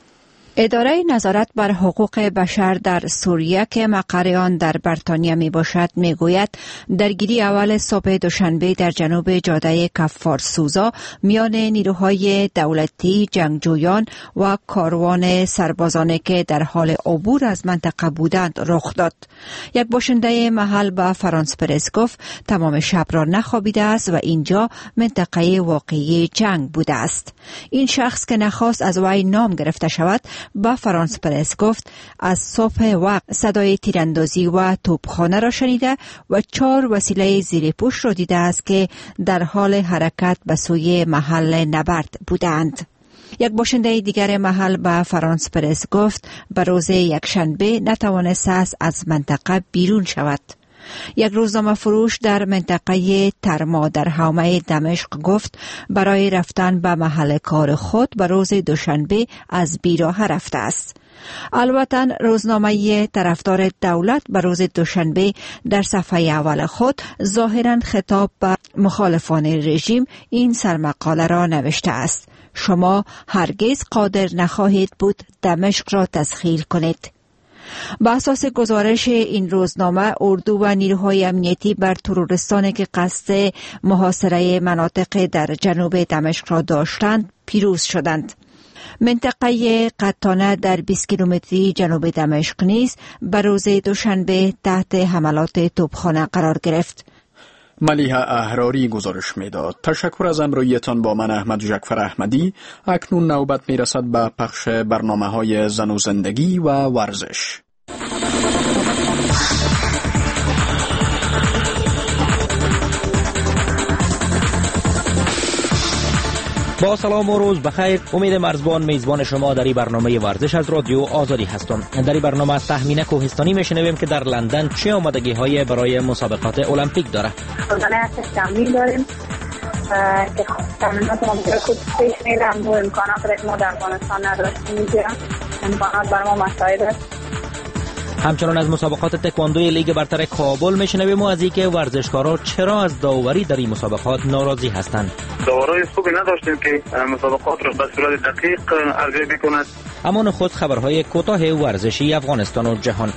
اداره نظارت بر حقوق بشر در سوریه که مقر آن در بریتانیا می باشد می گوید درگیری اول صبح دوشنبه در جنوب جاده کفارسوزا میان نیروهای دولتی، جنگجویان و کاروان سربازانه که در حال عبور از منطقه بودند رخ داد. یک باشنده محل به فرانس پرس گفت تمام شب را نخوابیده است و اینجا منطقه واقعی جنگ بوده است. این شخص که نخواست از وی نام گرفته شود با فرانس پرس گفت از صبح وقت صدای تیراندازی و توپخانه را شنیده و چهار وسیله زیر پوش را دیده است که در حال حرکت به سوی محل نبرد بودند. یک باشنده دیگر محل به فرانس پرس گفت به روز یکشنبه نتوانست است از منطقه بیرون شود. یک روزنامه فروش در منطقه ترما در حومه دمشق گفت برای رفتن به محل کار خود به روز دوشنبه از بیراه رفته است. البته روزنامه طرفدار دولت به روز دوشنبه در صفحه اول خود ظاهراً خطاب به مخالفان رژیم این سرمقاله را نوشته است: شما هرگز قادر نخواهید بود دمشق را تسخیر کنید. با اساس گزارش این روزنامه اردو و نیروهای امنیتی بر تروریستانی که قصد محاصره مناطق در جنوب دمشق را داشتند پیروز شدند. منطقه قطانه در بیست کیلومتری جنوب دمشق نیز به روز دوشنبه تحت حملات توپخانه قرار گرفت. ملیحه احراری گزارش میداد. تشکر از همراهیتان با من احمد جعفر احمدی. اکنون نوبت میرسد به پخش برنامه‌های زن و زندگی و ورزش. با سلام و روز بخیر. امید مرزبان میزبان شما در این برنامه ورزش از رادیو آزادی هستم. در این برنامه از تخمینه کوهستانی میشنویم که در لندن چه آمادگی های برای مسابقات المپیک داره. روزانه هستش تمرین داریم که تمرینات ما بسیار خود پیش میرم و امکانات را ما در افغانستان نداشتیم اینجا امکانات بر ما مساعد است. همچنان از مسابقات تکواندوی لیگ برتر کابل میشنویم و از اینکه ورزشکارا چرا از داوری در این مسابقات ناراضی هستند. داورای خوبی نداشتیم که مسابقات را به صورت دقیق ارزیابی کند. اما خود خبرهای کوتاه ورزشی افغانستان و جهان.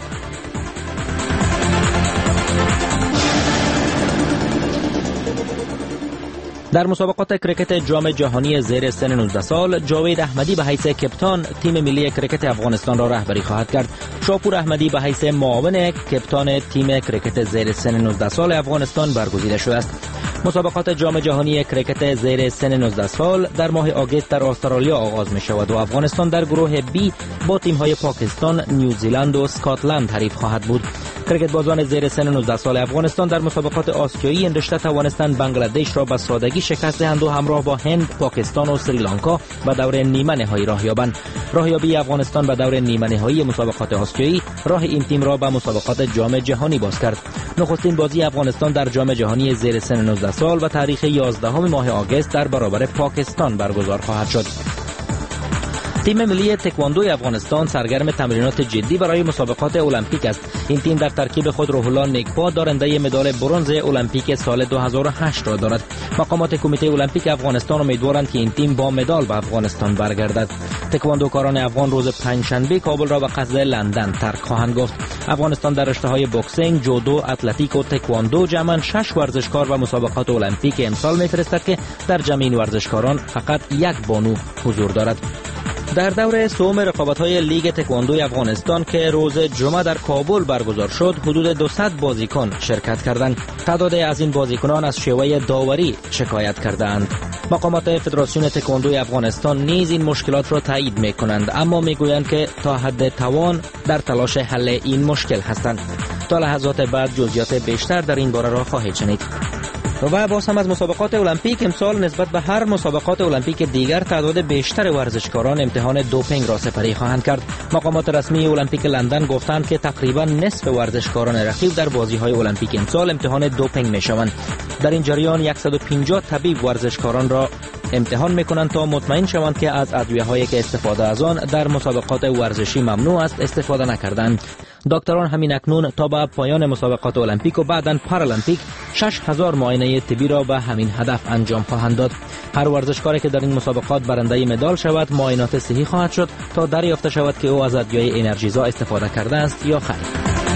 در مسابقات کرکت جام جهانی زیر سن نوزده سال جاوید احمدی به حیث کپتان تیم ملی کرکت افغانستان را رهبری خواهد کرد. شاپور احمدی به حیث معاون کپتان تیم کرکت زیر سن نوزده سال افغانستان برگزیده شده است. مسابقات جام جهانی کرکت زیر سن نوزده سال در ماه آگوست در استرالیا آغاز می شود و افغانستان در گروه بی با تیم های پاکستان، نیوزیلند و اسکاتلند حریف خواهد بود. کرکت بازان زیر سن نوزده سال افغانستان در مسابقات آسیایی این رشته توانستند بنگلادش را به سادگی شکست دهند و همراه با هند، پاکستان و سریلانکا به دور نیمه نهایی راه یابند. راهیابی افغانستان به دور نیمه نهایی مسابقات آسیایی راه این تیم را به مسابقات جام جهانی باز کرد. نخستین بازی افغانستان در جام جهانی زیر سن نوزده سال و تاریخ یازدهم ماه آگوست در برابر پاکستان برگزار خواهد شد. تیم ملی تکواندوی افغانستان سرگرم تمرینات جدی برای مسابقات المپیک است. این تیم در ترکیب خود روح الله نیکپا دارنده مدال برنز المپیک سال دو هزار و هشت را دارد. مقامات کمیته المپیک افغانستان امیدوارند که این تیم با مدال به افغانستان برگردد. تکواندوکاران افغان روز پنجشنبه کابل را به قصد لندن ترک خواهند گفت. افغانستان در رشته‌های بوکسینگ، جودو، اتلتیک و تکواندو جمعاً شش ورزشکار و مسابقات المپیک امسال می‌فرستد که در جمع این ورزشکاران فقط یک بانو حضور دارد. در دور سوم رقابت‌های لیگ تکواندوی افغانستان که روز جمعه در کابل برگزار شد، حدود دویست بازیکن شرکت کردند. تعداد از این بازیکنان از شیوه داوری شکایت کردند. مقامات فدراسیون تکواندوی افغانستان نیز این مشکلات را تایید می‌کنند، اما می‌گویند که تا حد توان در تلاش حل این مشکل هستند. تا لحظات بعد جزئیات بیشتر در این باره را خواهید شنید. و باز هم از مسابقات المپیک امسال نسبت به هر مسابقات المپیک دیگر تعداد بیشتر ورزشکاران امتحان دوپینگ را سپری خواهند کرد. مقامات رسمی المپیک لندن گفتند که تقریبا نصف ورزشکاران رقیب در بازی‌های المپیک امسال امتحان دوپینگ می‌شوند. در این جریان صد و پنجاه طبیب ورزشکاران را امتحان می‌کنند تا مطمئن شوند که از ادویه‌هایی که استفاده از آن در مسابقات ورزشی ممنوع است استفاده نکردند. دکتران همین اکنون تا به پایان مسابقات المپیک و بعداً پارالمپیک شش هزار معاینه طبی را به همین هدف انجام خواهند داد. هر ورزشکاری که در این مسابقات برنده مدال شود معاینات صحی خواهد شد تا دریافت شود که او از ادویه انرژیزا استفاده کرده است یا خیر.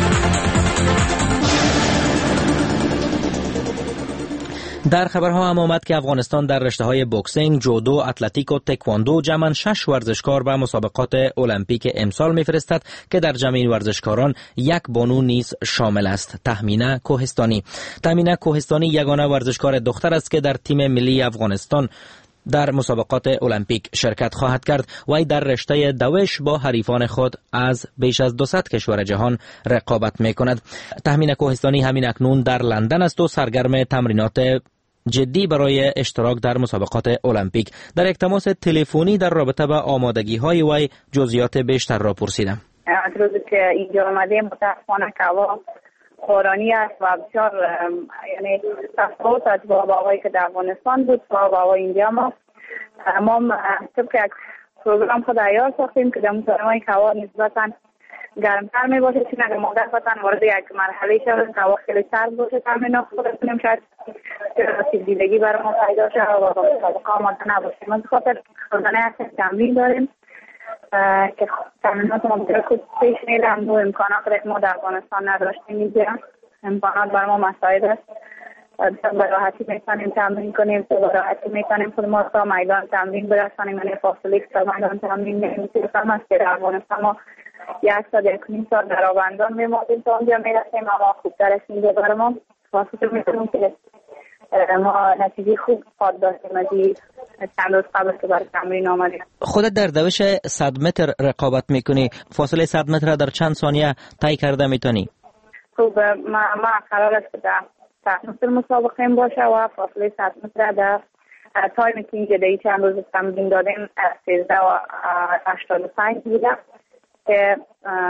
در خبرها هم آمد که افغانستان در رشته‌های بوکسینگ، جودو، اتلتیک و تکواندو جمعاً شش ورزشکار به مسابقات المپیک امسال می‌فرستد که در جمع این ورزشکاران یک بانو نیز شامل است. تهمینه کوهستانی. تهمینه کوهستانی یگانه ورزشکار دختر است که در تیم ملی افغانستان در مسابقات المپیک شرکت خواهد کرد. وی در رشته دوش با حریفان خود از بیش از دویست کشور جهان رقابت می‌کند. تهمینه کوهستانی همین اکنون در لندن است و سرگرم تمرینات جدی برای اشتراک در مسابقات المپیک. در یک تماس تلفنی در رابطه با آمادگی‌های وی جزئیات بیشتر را پرسیدم. از روزی که اینجا آمده متاسفانه که هوا بارانی است و بسیار یعنی تفاوت است با هوایی که در افغانستان بود و هوای اینجا ما ما طبق یک پروگرام خود عیار ساختیم که در مسابقات که هوا نسبتاً گرمتر می باشه، چون اگر ما دفعتاً وارد یک مرحله شد که هوا خیلی سرد باشه تمرین خود کنیم شاید دیدگی برای ما پیدا شد و با مسابقه آماده نباشیم. از خاطر روزانه هستیم تمرین داریم که تمرینات ما بسیار خود پیش میرم و امکانات که ما در افغانستان نداشتیم اینجا امکانات برای ما مساعد است. به راحتی میتونیم تمرین کنیم، به راحتی میتونیم خود ما تا میدان تمرین برسانیم، یعنی فاصله تا میدان تمرین نمیتونیم است که در افغانستان ما یک ساعت یک نیم ساعت در آبندان میمانیم تا اونجا میرسیم، اما خوبتر است اینجا برای ما واسه میتونیم که ما نتیجه خوب خواهد داشتیم از این چند روز قبل که برای تمرین آمدیم. خودت در دوش صد متر رقابت میکنی، فاصله صد متر در چند ثانیه طی کرده میتونی؟ خوب ما ما قرار است که در صد متر مسابقه باشه و فاصله صد متر در تایمی که اینجا در چند روز تمرین دادیم سیزده و هشتاد و پنج بوده که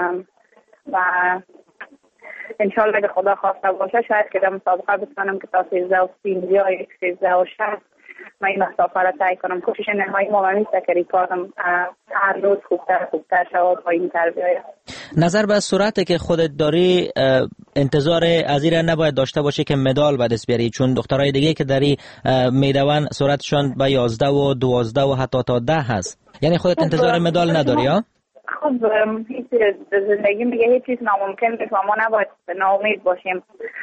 و انشالله اگه خدا خواسته باشه شاید که در مسابقه بتونم که تا سیزده و سی یا یک سیزده و شست من این مسافه را طی کنم. کوشش نهایی ما همیشه که ریکاردم هر روز خوبتر خوبتر شود با این تربیه. نظر به سرعتی که خودت داری انتظار از این نباید داشته باشی که مدال به دست بیاری، چون دخترای دیگه که داری میدون سرعتشان به یازده و دوازده و حتی تا ده هست. یعنی خودت انتظار مدال نداری ها؟ خب هیچ زندگی میگه هیچ چیز ناممکن نیست و ما نباید ناامید باشیم،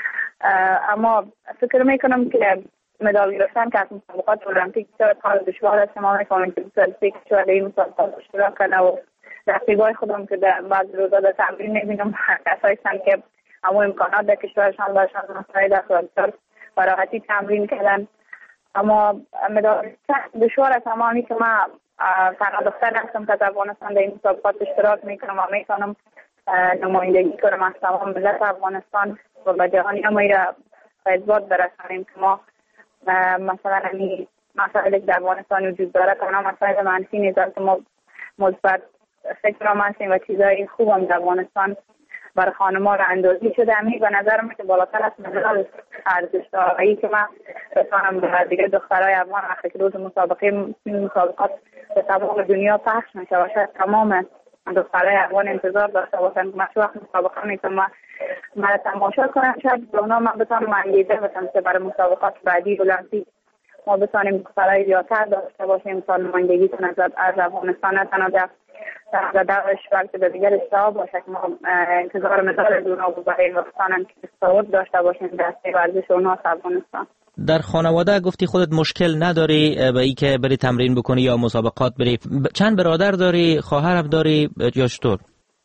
اما فکر میکنم که مدال گرفتن که از مسابقات المپیک چرا کار دشوار است. ما میفهمیم که مسابقات شده این مسابقات اشتراک کنه و رقیبای خودم که در بعض روزا در تمرین میبینم کسایی هستن که همو امکانات در کشورشان داشتن مسائل در و راحتی تمرین کردن، اما مدال دشوار است. اما همی که من تنها دختر هستم که در افغانستان در این مسابقات اشتراک میکنم و میتونم نمایندگی کنم از تمام ملت افغانستان و به جهانی هم را به اثبات برسانیم که ما مثلا این مسائلی که در افغانستان وجود داره تنها مسائل منفی نیست که ما مثبت فکر هم هستیم و چیزای خوب هم در افغانستان برای خانم‌ها را اندازی شده. همین به نظرم که بالاتر از مدال ارزش داره. این که من بتوانم به دیگه دخترای افغان وقتی که روز مسابقه مسابقات به تمام دنیا پخش میشه و شاید تمام دخترای افغان انتظار داشته باشن که من چه وقت مسابقه میکنم من تماشا کنم، شاید به اونا من بتوانم انگیزه بدم که برای مسابقات بعدی المپیک ما بتوانیم دخترای زیادتر داشته باشیم تا نمایندگی کنن از افغانستان، نه تنها در در دورش بلکه به دیگر اشتها باشه که ما انتظار مدال از اونا برای این وقتانم که صعود داشته باشیم دسته ورزش اونا از افغانستان. در خانواده گفتی خودت مشکل نداری به ای که بری تمرین بکنی یا مسابقات بری، چند برادر داری؟ خواهر هم داری یا چطور؟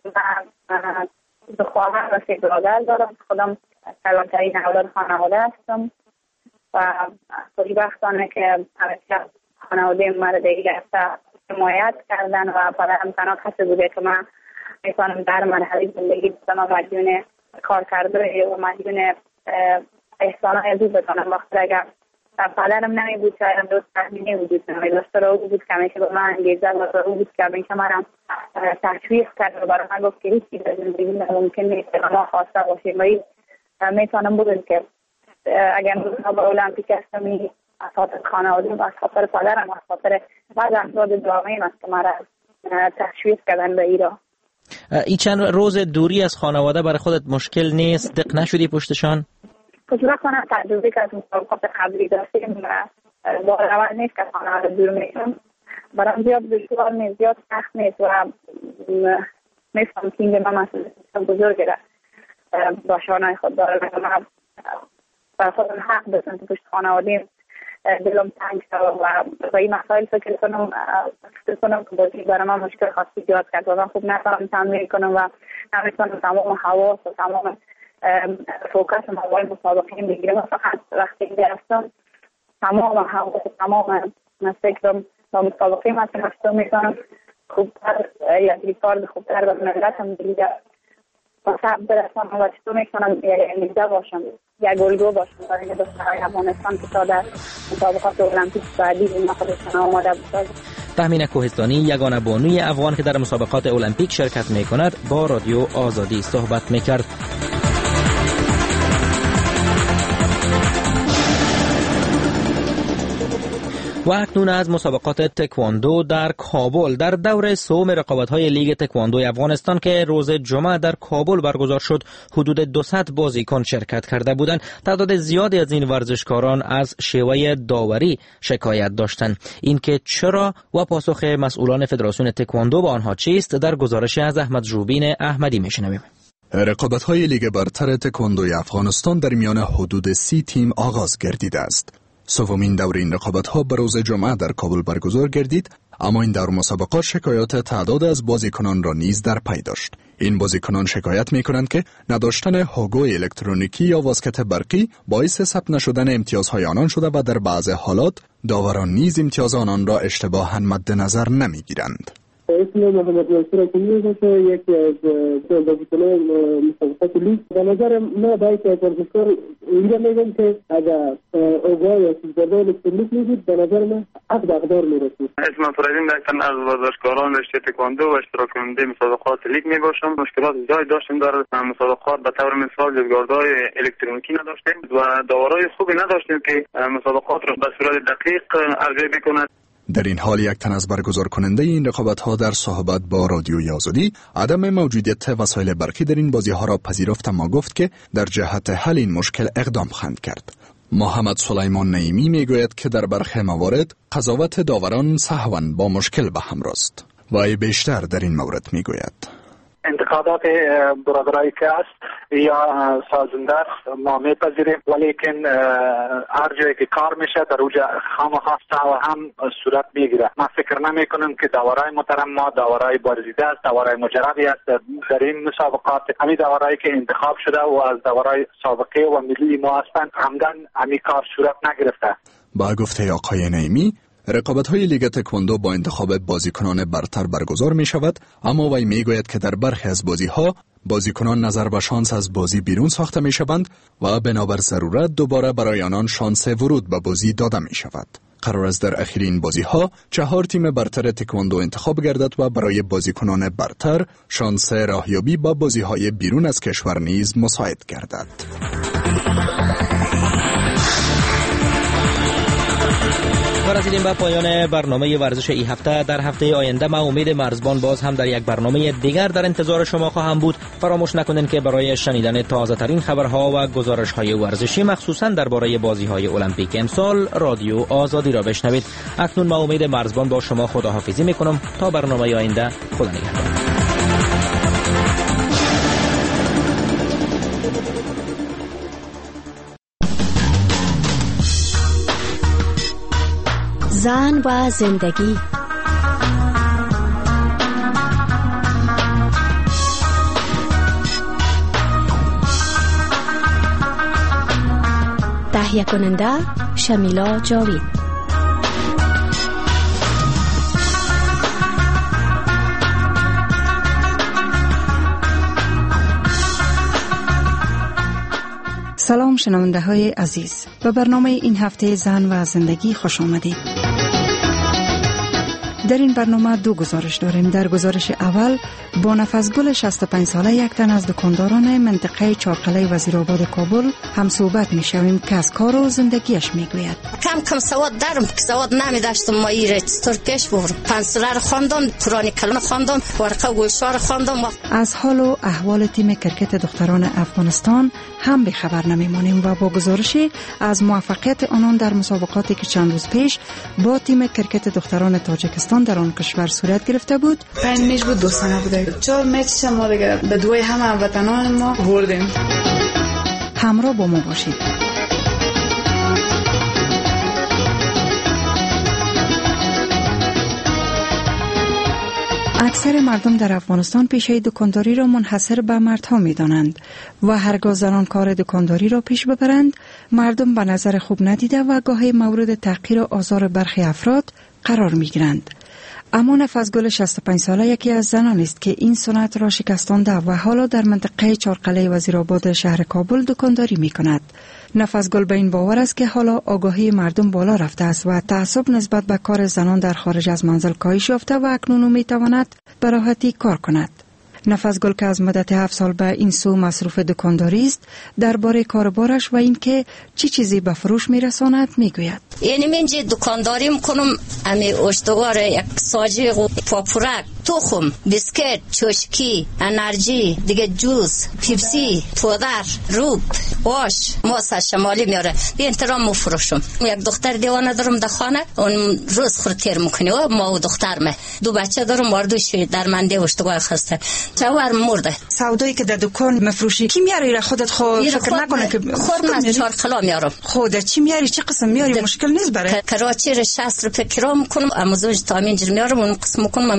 من دو خواهر و سه برادر دارم. خودم کلانترین اولاد خانواده هستم و خیلی وقتانه که همیشه خانواده مرا دیگه حمایت کردن و پدرم تنها کسی بوده که من میتونم در مرحله زندگی بودم و مدیون کار کرده و مدیون احسان های زود بتانم. وقتی اگر پدرم نمی بود شاید دوست تحمینی وجود نمی داشت رو بود که همیشه به من انگیزه و رو بود که همیشه منم تشویق کرد و برای من گفت که هیچی در زندگی ممکن نیست که ما خواسته باشیم و این میتونم بودم که اگر روزها به المپیک هستم از خاطر خانواده و از خاطر پدرم و از خاطر بعض افراد جامعه است که مرا تشویق کردن به ایران. این چند روز دوری از خانواده برای خودت مشکل نیست؟ دق نشدی پشتشان؟ کجا کنم تجربه که از مسابقات قبلی داشتیم بار اول نیست که خانواده دور میشم، برام زیاد دشوار نیست، زیاد سخت نیست و میفهم که این من مسئولیت بزرگی را با شانه خود داره و من برای خودم حق بسن که پشت خانواده دلم تنگ شد و با این مسائل فکر کنم فکر کنم که بازی برای من مشکل خاصی ایجاد کرد و من خوب نتونم تمرین کنم و نمیتونم تمام حواس و تمام فوکس موبایل مسابقه بگیرم. فقط وقتی گرفتم تمام حواس و تمام فکرم با مسابقه من تماشا میکنم خوبتر یا ریکارد خوبتر و ملت هم دیگه با صبر برسم و چطور میکنم انگیزه باشم یا گلگو باشم برای اینکه دخترهای افغانستان که تا در مسابقات المپیک بعدی اینا خودشون آماده بسازن. تهمینه کوهستانی یگانه بانوی افغان که در مسابقات المپیک شرکت میکند با رادیو آزادی صحبت میکرد. و اکنون از مسابقات تکواندو در کابل در دور سوم رقابت‌های لیگ تکواندو افغانستان که روز جمعه در کابل برگزار شد حدود دویست بازیکن شرکت کرده بودند. تعداد زیادی از این ورزشکاران از شیوه داوری شکایت داشتند. اینکه چرا و پاسخ مسئولان فدراسیون تکواندو با آنها چیست در گزارش از احمد روبین احمدی میشنویم. رقابت‌های لیگ برتر تکواندوی افغانستان در میان حدود سی تیم آغاز گردیده است. سومین دور این رقابت‌ها به روز جمعه در کابل برگزار گردید، اما این دور مسابقات شکایات تعداد از بازیکنان را نیز در پی داشت. این بازیکنان شکایت می‌کنند که نداشتن هوگوی الکترونیکی یا واسکت برقی باعث ثبت نشدن امتیازهای آنان شده و در بعض حالات داوران نیز امتیاز آنان را اشتباهاً مد نظر نمی‌گیرند. اسم محمد منصور کنی باشه، یکی از بازیکنان مسابقات لیگ. به نظر ما باید از ورزشکار اینجا میگم که اگر اوضاع یا سیزدردار لیگ میدید به نظر من حق به اقدار میرسید. اسم فرزین داشتن از ورزشکاران رشته تکواندو و اشتراک کننده مسابقات لیگ میباشم. مشکلات زیادی داشتیم در مسابقات، به طور مثال جزگاردهای الکترونیکی نداشتیم و داورای خوبی نداشتیم که مسابقات را به صورت دقیق ارزیابی بکند. در این حال یک تن از برگزار کننده این رقابت‌ها در صحبت با رادیوی آزادی عدم موجودیت وسایل برقی در این بازی‌ها را پذیرفت، اما گفت که در جهت حل این مشکل اقدام خواهند کرد. محمد سلیمان نعیمی میگوید که در برخی موارد قضاوت داوران سهواً با مشکل به همراه است و بیشتر در این مورد میگوید انتقادات برادرایی که است یا سازنده است ما میپذیریم، ولیکن هر جایی که کار میشه در اوجه خامخواه و هم صورت میگیره. من فکر نمی کنم که داورای محترم ما داورای بارزیده است، داورای مجربی است در این مسابقات. همین داورایی که انتخاب شده و از داورای سابقه و ملی ما هستند عمدن همین کار صورت نگرفته. با گفته آقای نعیمی رقابت‌های لیگ تکواندو با انتخاب بازیکنان برتر برگزار می شود، اما وی می گوید که در برخی از بازی‌ها بازیکنان نظر به شانس از بازی بیرون ساخته می شوند و بنابر ضرورت دوباره برای آنان شانس ورود به بازی داده می شود. قرار است در اخیر این بازی‌ها چهار تیم برتر تکواندو انتخاب گردد و برای بازیکنان برتر شانس راهیابی با بازی‌های بیرون از کشور نیز مساعد گردد. رسیدیم به پایان برنامه ورزش ای هفته. در هفته آینده ما امید مرزبان باز هم در یک برنامه دیگر در انتظار شما خواهم بود. فراموش نکنید که برای شنیدن تازه ترین خبرها و گزارش های ورزشی مخصوصا درباره بازی های المپیک امسال رادیو آزادی را بشنوید. اکنون ما امید مرزبان با شما خداحافظی میکنم تا برنامه آینده. خدا نگهدار. زن و زندگی. تهیه کننده شمیلا جاوید. سلام شنونده های عزیز، به برنامه این هفته زن و زندگی خوش آمدید. در این برنامه دو گزارش داریم. در گزارش اول با نفسگل شصت و پنج ساله یک تن از دکانداران منطقه چارقله وزیرآباد کابل هم صحبت می شویم که از کار و زندگیش می گوید. کم کم سواد دارم که سواد نمی داشتم، ما ایره چطور پیش برم. پنسلر خواندم، قرآن کلام خواندم، ورقه گوشوار خواندم. از حال و احوال تیم کرکت دختران افغانستان هم به خبر نمی مانیم و با گزارشی از موفقیت آنان در مسابقاتی که چند روز پیش با تیم کرکت دختران تاجیکستان در آن کشور صورت گرفته بود. پنج میچ بود، دو سنه بوده. چهار میچ ما دیگه به دوی همه هموطنان ما بردیم. همراه با ما باشید. اکثر مردم در افغانستان پیشه دکانداری را منحصر به مردها می دانند و هرگاه زنان کار دکانداری را پیش ببرند مردم به نظر خوب ندیده و گاهی مورد تحقیر و آزار برخی افراد قرار می گیرند. اما نفسگل شصت و پنج ساله یکی از زنان است که این سنت را شکستانده و حالا در منطقه چارقله وزیرآباد شهر کابل دکانداری می کند. نفسگل به این باور است که حالا آگاهی مردم بالا رفته است و تعصب نسبت به کار زنان در خارج از منزل کاهش یافته و اکنون می تواند به راحتی کار کند. نفسگل که از مدت هفت سال به این سو مصروف دکانداری است، درباره کاربارش و اینکه چی چیزی به فروش میرساند میگوید. یعنی من جه دکانداری میکنم، امی اشتوار یک ساجی و پاپورک، تخم، بیسکت، چوشکی، انرژی، دیگه جوز، پیپسی، پودر، روب، واش، ماسه شمالی میاره. به انترام مفروشم. یک دختر دیوانه دارم در خانه، اون روز خور تیر میکنی و ما و دخترمه. دو بچه دارم، واردوش در منده اشتوار خسته. چهار مرده. سودایی که در دکان مفروشی کی میاری را خودت خود فکر نکنه که خودم از چهار کیلو میارم. خودت چی میاری؟ چه قسم میاری؟ مشکل نیست برای کراچی را شصت روپیه کرا میکنم، امازون تامین جر میارم، اون قسم میکنم، من ساعت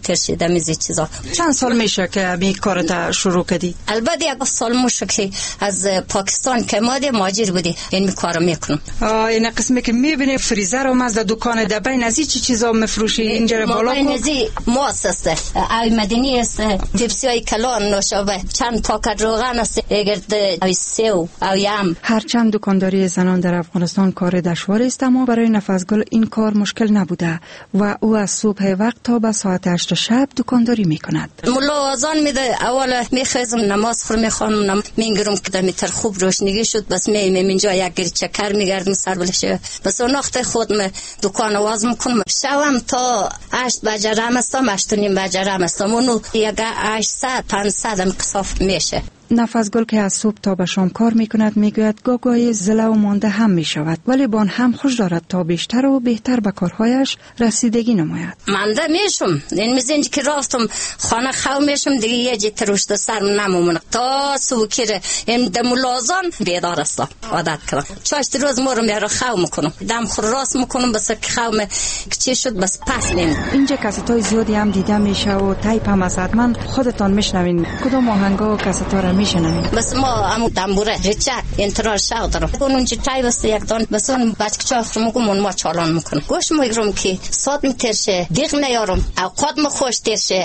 تیر شده میزی چیزا. چند سال میشه که می کارت شروع کردی؟ البته یک سال میشه که از پاکستان که ماده ماجر بودی این کارو میکنم. این قسمی که میبینی فریزر هم از دکان دبی نزی چی چیزا مفروشی اینجا بالا کو؟ نزی ماست است، ای مدنی است، پیپسی های کلان نوشابه، چند پاکت روغن است، اگرد ای سیو او یم. هرچند دکانداری زنان در افغانستان کار دشوار است، اما برای نفسگل این کار مشکل نبوده و او از صبح وقت تا به ساعت هشت شب دکانداری میکند. ملا اذان میده، اول میخوام نماز خور میخوانم، میگیرم که دمیتر خوب روشنگی شد، بس میمیم اینجا یک گری چکر میگردم سر بلشه، بس اون وقت خودم دکان واز میکنم. شوم تا هشت بجه رم استم، هشت و نیم بجه رم استم، اونو یک هشتصد پانصد هم قصاف میشه. نفسگل که از صبح تا به شام کار میکند میگوید گاگای زله و مانده هم میشود، ولی بان هم خوش دارد تا بیشتر و بهتر به کارهایش رسیدگی نماید. مانده میشم، این میزنج که راستم خانه خو میشم دیگه یه جی تروشت سرم نمومونه تا سوکیره. این دمولازان بیدار است عادت کردم، چاشت روز مورم یارو خو میکنم، دم خور راست میکنم، بس که خوم چی شد بس پس میم. اینجا کاستای زیادی هم دیده میشه و تایپ هم از من خودتان میشنوین. کدوم آهنگا و کاست‌ها میشنویم؟ بس ما هم دنبوره ریچک انترار شاق دارم، اون چی تای بس یک دان بس اون بچه چاخ میگم ما چالان میکنه. گوش میگیرم که ساعت میترشه دیگ نیارم اوقات ما خوش ترشه.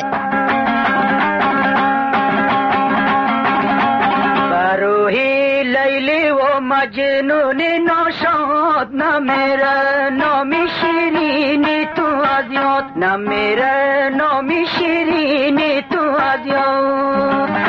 بروحی لیلی و مجنون ناشاد نمیره نامی شیرینی تو از یاد نمیره نامی شیرینی تو از یاد.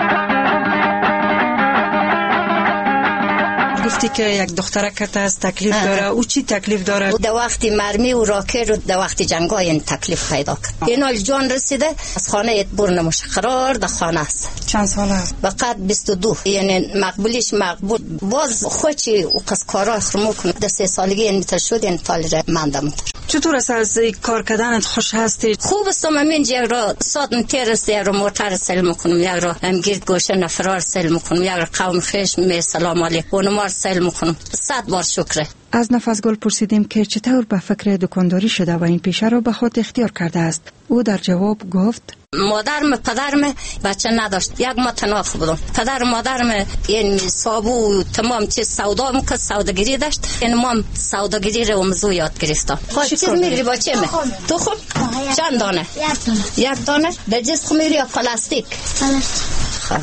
گفتی که یک دخترکت از تکلیف داره، او چی تکلیف داره؟ در وقتی مرمی و راکر و در وقتی جنگای این تکلیف پیدا کرد. این حال جان رسیده از خانه ایت بر نموشه، قرار در خانه است. چند سال است؟ فقط بیست و دو. یعنی مقبولیش مقبول باز خوچی و قص کارا خرمو کنه. در سه سالگی این میتر شد این تال را مندم. چطور است از کار کردنت خوش هستی؟ خوب است. من یک را ساعت تیر است، یک را موتر سل میکنم، یک را هم گرد گوشه نفرار سل میکنم، یک را قوم خیش می سلام علیکم و سل میکنم. صد بار شکر. از نفسگل پرسیدیم که چطور به فکر دکانداری شده و این پیشه را به خود اختیار کرده است. او در جواب گفت مادرم پدرم بچه نداشت، یک ما تنها بودم. پدر مادرم این صابو تمام چیز سودا میکرد، سوداگری داشت. این مام سوداگری رو موضوع یاد گرفتم. خب چیز میگیری با چه می؟ تو خب چند دانه؟ یک دانه. یک دانه؟ به جز خب میگیری یا پلاستیک؟ خب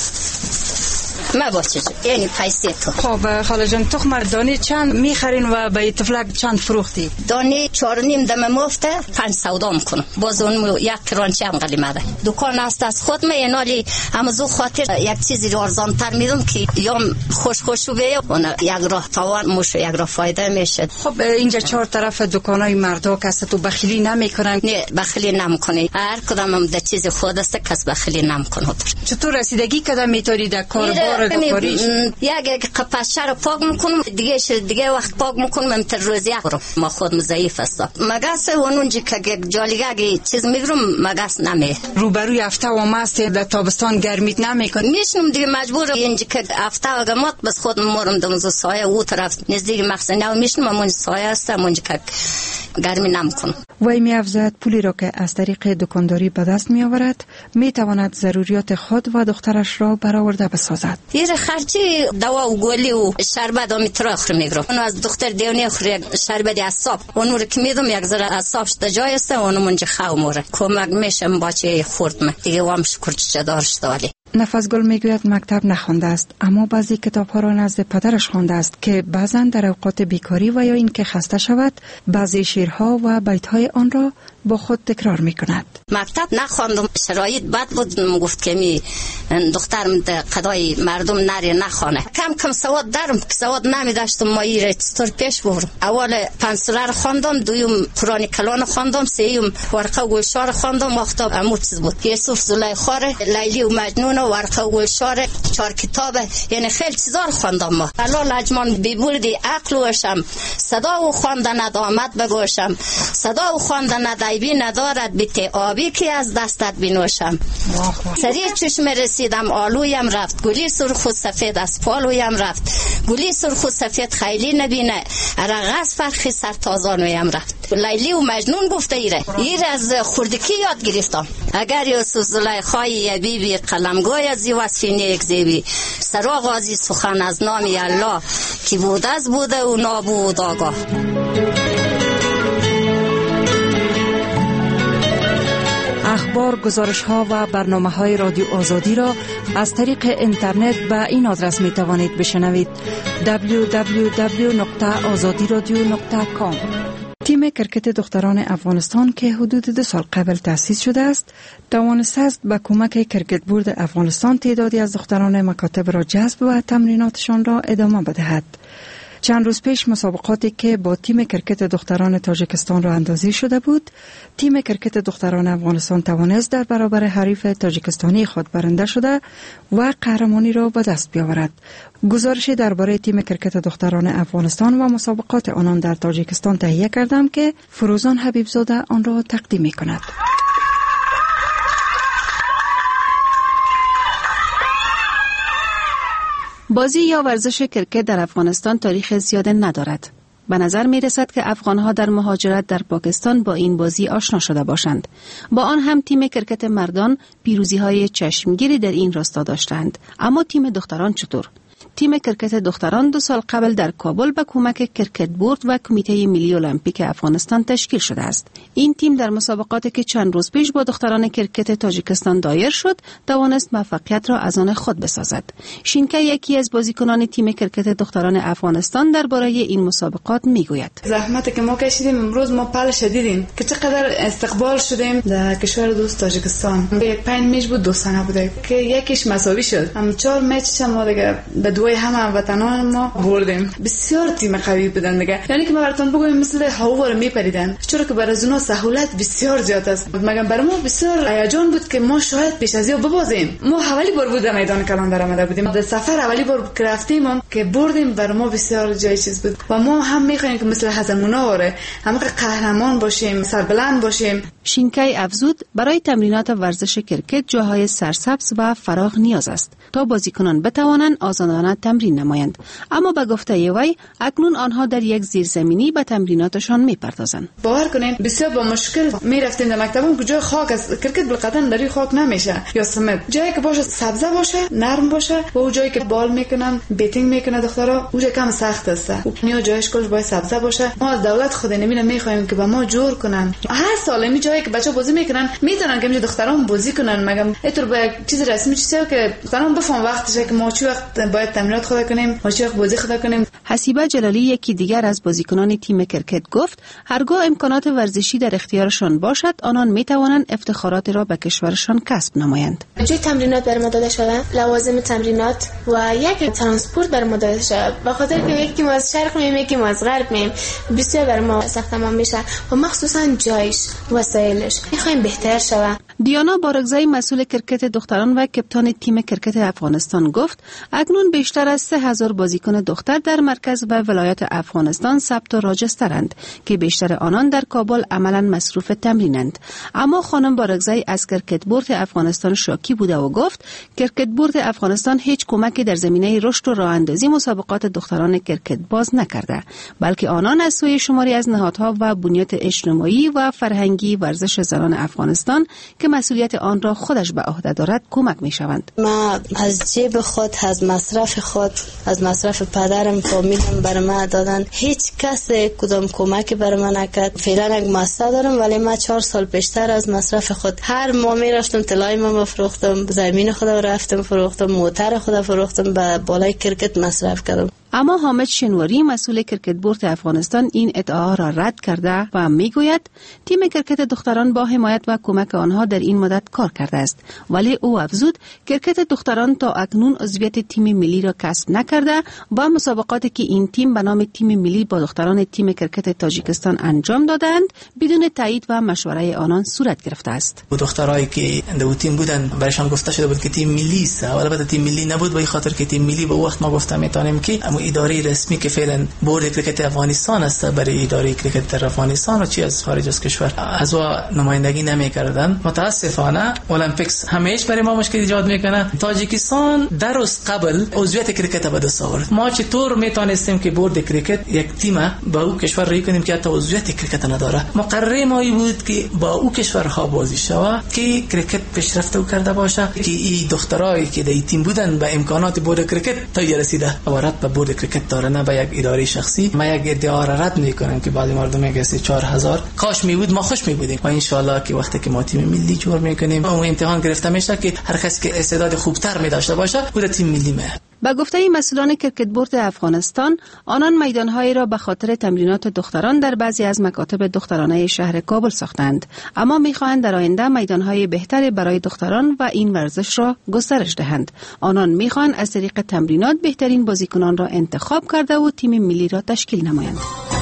ما باشه یعنی پیسه تو. خب خاله جان تخم دانه چند میخرین و به تفلک چند فروختی؟ دانه چهار نیم دم مفته پنج سودا میکنم، باز اون یک کرانچه هم قلیمه ده. دکان است از خود می اینالی همزو خاطر یک چیزی ارزان تر میدم که یا خوش خوشو بیه اون یک راه تاوان موشه یک راه فایده میشه. خب اینجا چهار طرف دکانای مردا کس تو بخیلی نمیکنن؟ نه بخیلی نمیکنه، هر کدام هم ده چیز خود است کس بخیلی نمیکنه. چطور رسیدگی کدام میتونی در کاربار دکاریش؟ یک قفسه رو پاک میکنم، دیگه دیگه وقت پاک میکنم من روز یک رو. ما خودم ضعیف هستم. مگس اونجا که جالیگه چیز میگیرم مگس نمی. روبروی هفته و ماست در تابستان گرمیت نمیکنه؟ میشنم دیگه مجبور اینجا که هفته و گمات بس خودم مورم دمزو سایه او طرف نزدیک مخزن نو میشنم اون سایه هستم اونجا که گرمی نمیکنم. وی میافزاید پولی را که از طریق دکانداری به دست میآورد میتواند ضروریات خود و دخترش را برآورده بسازد. یه خرچی دوا و گلی و شربت و میتراخ رو میگیرم. اون از دختر دیونه خوری شربت اعصاب اون رو که میدم یک ذره اعصابش تا جای است اون منج خو موره کمک میشم باچه خورد دیگه وام شکر چه دارش دالی. نفسگل میگوید مکتب نخوانده است، اما بعضی کتاب‌ها را نزد پدرش خوانده است که بعضا در اوقات بیکاری و یا اینکه خسته شود بعضی شعرها و بیت‌های آن را با خود تکرار میکند. مکتب نخواندم، شرایط بد بود، گفت که می دخترم قضای مردم نری نخوانه. کم کم سواد دارم، سواد نمی داشتم مایی چطور پیش برم. اول پنسوله رو خواندم، دوم قرآن کلام خواندم، سوم ورقه و گلشار خواندم. وقتا عمو چیز بود یوسف زلیخا، لیلی و مجنون، ورقه و گلشار، چهار کتاب، یعنی خیلی چیزا رو خواندم. ما حلال اجمان بیبوردی عقل وشم، صدا و خواندن آمد بگوشم، صدا و خواندن عیبی ندارد بیت آبی که از دستت بنوشم. سریع چشم رسیدم آلویم رفت، گلی سرخ و سفید از پالویم رفت، گلی سرخ و سفید خیلی نبینه رغز فرخی سر تازانویم رفت. لیلی و مجنون گفته ایره ایر از خردکی یاد گرفتم. اگر یوسف زلیخای ی بیبی قلمگوی از وصفی نیک زیبی سرا غازی سخن از نام الله که بود از بوده و نابود آگاه. اخبار، گزارش ها و برنامه های رادیو آزادی را از طریق اینترنت به این آدرس می توانید بشنوید: دبلیو دبلیو دبلیو نقطه آزادی رادیو نقطه کام. تیم کرکت دختران افغانستان که حدود دو سال قبل تأسیس شده است، توانسته است با کمک کرکت بورد افغانستان تعدادی از دختران مکاتب را جذب و تمریناتشان را ادامه بدهد. چند روز پیش مسابقاتی که با تیم کرکت دختران تاجیکستان را اندازی شده بود، تیم کرکت دختران افغانستان توانست در برابر حریف تاجیکستانی خود برنده شده و قهرمانی را به دست بیاورد. گزارش درباره تیم کرکت دختران افغانستان و مسابقات آنان در تاجیکستان تهیه کردم که فروزان حبیبزاده آن را تقدیم می کند. بازی یا ورزش کرکت در افغانستان تاریخ زیاده ندارد. به نظر می رسد که افغانها در مهاجرت در پاکستان با این بازی آشنا شده باشند. با آن هم تیم کرکت مردان پیروزی های چشمگیری در این راستا داشتند. اما تیم دختران چطور؟ تیم کرکت دختران دو سال قبل در کابل به کمک کرکت بورد و کمیته ملی المپیک افغانستان تشکیل شده است. این تیم در مسابقاتی که چند روز پیش با دختران کرکت تاجیکستان دایر شد، توانست موفقیت را از آن خود بسازد. شینکا یکی از بازیکنان تیم کرکت دختران افغانستان درباره این مسابقات میگوید: زحمتی که ما کشیدیم امروز ما پلش دیدیم که چقدر استقبال شدیم در کشور دوست تاجیکستان. یک پنج میچ بود دوستانه بوده که یکیش مساوی شد. هم چهار میچ ما دیگه به دوی همه هموطنان ما بردیم. بسیار تیم قوی بودن دیگه. یعنی که ما براتون بگویم مثل هوا رو میپریدن، چرا که برای اونا سهولت بسیار زیاد است. مگم برای ما بسیار هیجان بود که ما شاید پیش از این ببازیم. ما اولی بار بود در میدان کلان آمده بودیم. در سفر اولی بار که رفتیم که بردیم، برای ما بسیار جای چیز بود و ما هم میخوایم که مثل حزمونا وره هم قهرمان باشیم، سربلند باشیم. شینکای افزود برای تمرینات ورزش کرکت جاهای سرسبز و فراغ نیاز است تا بازیکنان بتوانند آزادانه تمرین نمایند. اما به گفته وی اکنون آنها در یک زیرزمینی به تمریناتشان میپردازند. باور کنین بسیار با مشکل میرفتیم در مکتبم که جای خاک از کرکت بالقدم در خاک نمیشه یا سمت، جایی که باشه سبزه باشه، نرم باشه و اون جایی که بال میکنن، بیتینگ میکنه دخترا، اون کم سخت است. اون جایش کلش باید سبزه باشه. ما از دولت خود نمیره میخوایم که با ما جور کنن. هر سال می جایی که بچا بازی میکنن میتونن که دختران بازی کنن، مگم اینطور با چیز رسمی چیزی که دختران بفهم وقتشه که ما چه وقت باید تمرینات خود کنیم، ما چه وقت بازی خود کنیم. حسیبه جلالی یکی دیگر از بازیکنان تیم کرکت گفت هرگاه امکانات ورزشی در اختیارشان باشد آنان میتوانند افتخارات را به کشورشان کسب نمایند. جای تمرینات بر ما داده شده، لوازم تمرینات و یک ترانسپورت بر ما داده شده، به خاطر که یکی ما از شرق میایم یکی ما از غرب میایم، بسیار بر ما سختمان میشه و مخصوصا جایش وسایلش میخوایم بهتر شود. دیانا بارگزای مسئول کرکت دختران و کپتان تیم کرکت افغانستان گفت اکنون بیشتر از سه هزار بازیکن دختر در مرکز و ولایات افغانستان ثبت و راجسترند که بیشتر آنان در کابل عملا مصروف تمرینند. اما خانم بارگزای از کرکت بورد افغانستان شاکی بوده و گفت کرکت بورد افغانستان هیچ کمکی در زمینه رشد و راه اندازی مسابقات دختران کرکت باز نکرده، بلکه آنان از سوی شماری از نهادها و بنیاد اجتماعی و فرهنگی ورزش زنان افغانستان که مسئولیت آن را خودش به عهده دارد کمک می‌شوند. ما از جیب خود، از مصرف خود، از مصرف پدرم، فامیلم برای من دادن. هیچ کس کدام کمکی برای من نکرد. فعلا یک ماستا دارم ولی من چهار سال پیشتر از مصرف خود هر ماه میرفتم طلای ما فروختم، زمین خودم رفتم فروختم، موتر خودم فروختم، به بالای کرکت مصرف کردم. اما حامد شنواری مسئول کرکت بورد افغانستان این ادعا را رد کرده و میگوید تیم کرکت دختران با حمایت و کمک آنها در این مدت کار کرده است، ولی او افزود کرکت دختران تا اکنون عضویت تیم ملی را کسب نکرده و مسابقاتی که این تیم به نام تیم ملی با دختران تیم کرکت تاجیکستان انجام دادند بدون تایید و مشوره آنان صورت گرفته است. دخترایی که در تیم بودن برایشان گفته شده بود که تیم ملی است، البته تیم ملی نبود به خاطر که تیم ملی به وقت ما گفتم میتونیم که اداره رسمی که فعلا بورد کرکت افغانستان است برای اداره کرکت در افغانستان و چی از خارج از کشور از او نمایندگی نمیکردن. متاسفانه المپیکس همیشه برای ما مشکل ایجاد میکنه. تاجیکستان در روز قبل عضویت کرکت به دست آورد. ما چطور میتونستیم که بورد کرکت یک تیم با او کشور رای کنیم که حتی عضویت کرکت نداره؟ مقرره ما بود که با او کشورها بازی شود که کرکت پیشرفته کرده باشه، که این دخترایی که در تیم بودن به امکانات بورد کرکت تا رسیده عبارت به بورد کرکت داره، نه به یک اداره شخصی. ما یک ادعا را رد میکنم که بعضی مردم میگن سه چهار هزار کاش می بود، ما خوش می بودیم. و ان شاء الله که وقتی که ما تیم ملی جور میکنیم اون امتحان گرفته میشه که هر کسی که استعداد خوبتر می داشته باشه بود تیم ملی میه. با گفته مسئولان کرکت بورد افغانستان، آنان میدانهایی را به خاطر تمرینات دختران در بعضی از مکاتب دخترانه شهر کابل ساختند، اما میخواهند در آینده میدانهای بهتری برای دختران و این ورزش را گسترش دهند. آنان میخواهند از طریق تمرینات بهترین بازیکنان را انتخاب کرده و تیم ملی را تشکیل نمایند.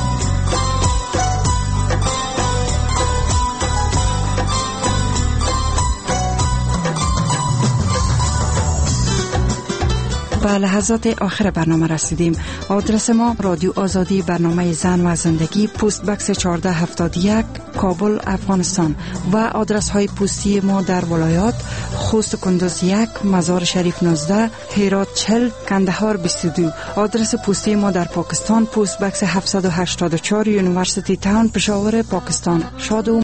به لحظات آخر برنامه رسیدیم. آدرس ما رادیو آزادی، برنامه زن و زندگی، پست بکس چهارده هفتاد و یک، کابل، افغانستان. و آدرس های پستی ما در ولایات: خوست کندوز یک، مزار شریف نوزده، هرات چهل، کندهار بیست و دو. آدرس پستی ما در پاکستان: پست بکس هفتصد و هشتاد و چهار، یونیورسیتی تاون، پشاور، پاکستان. شاد و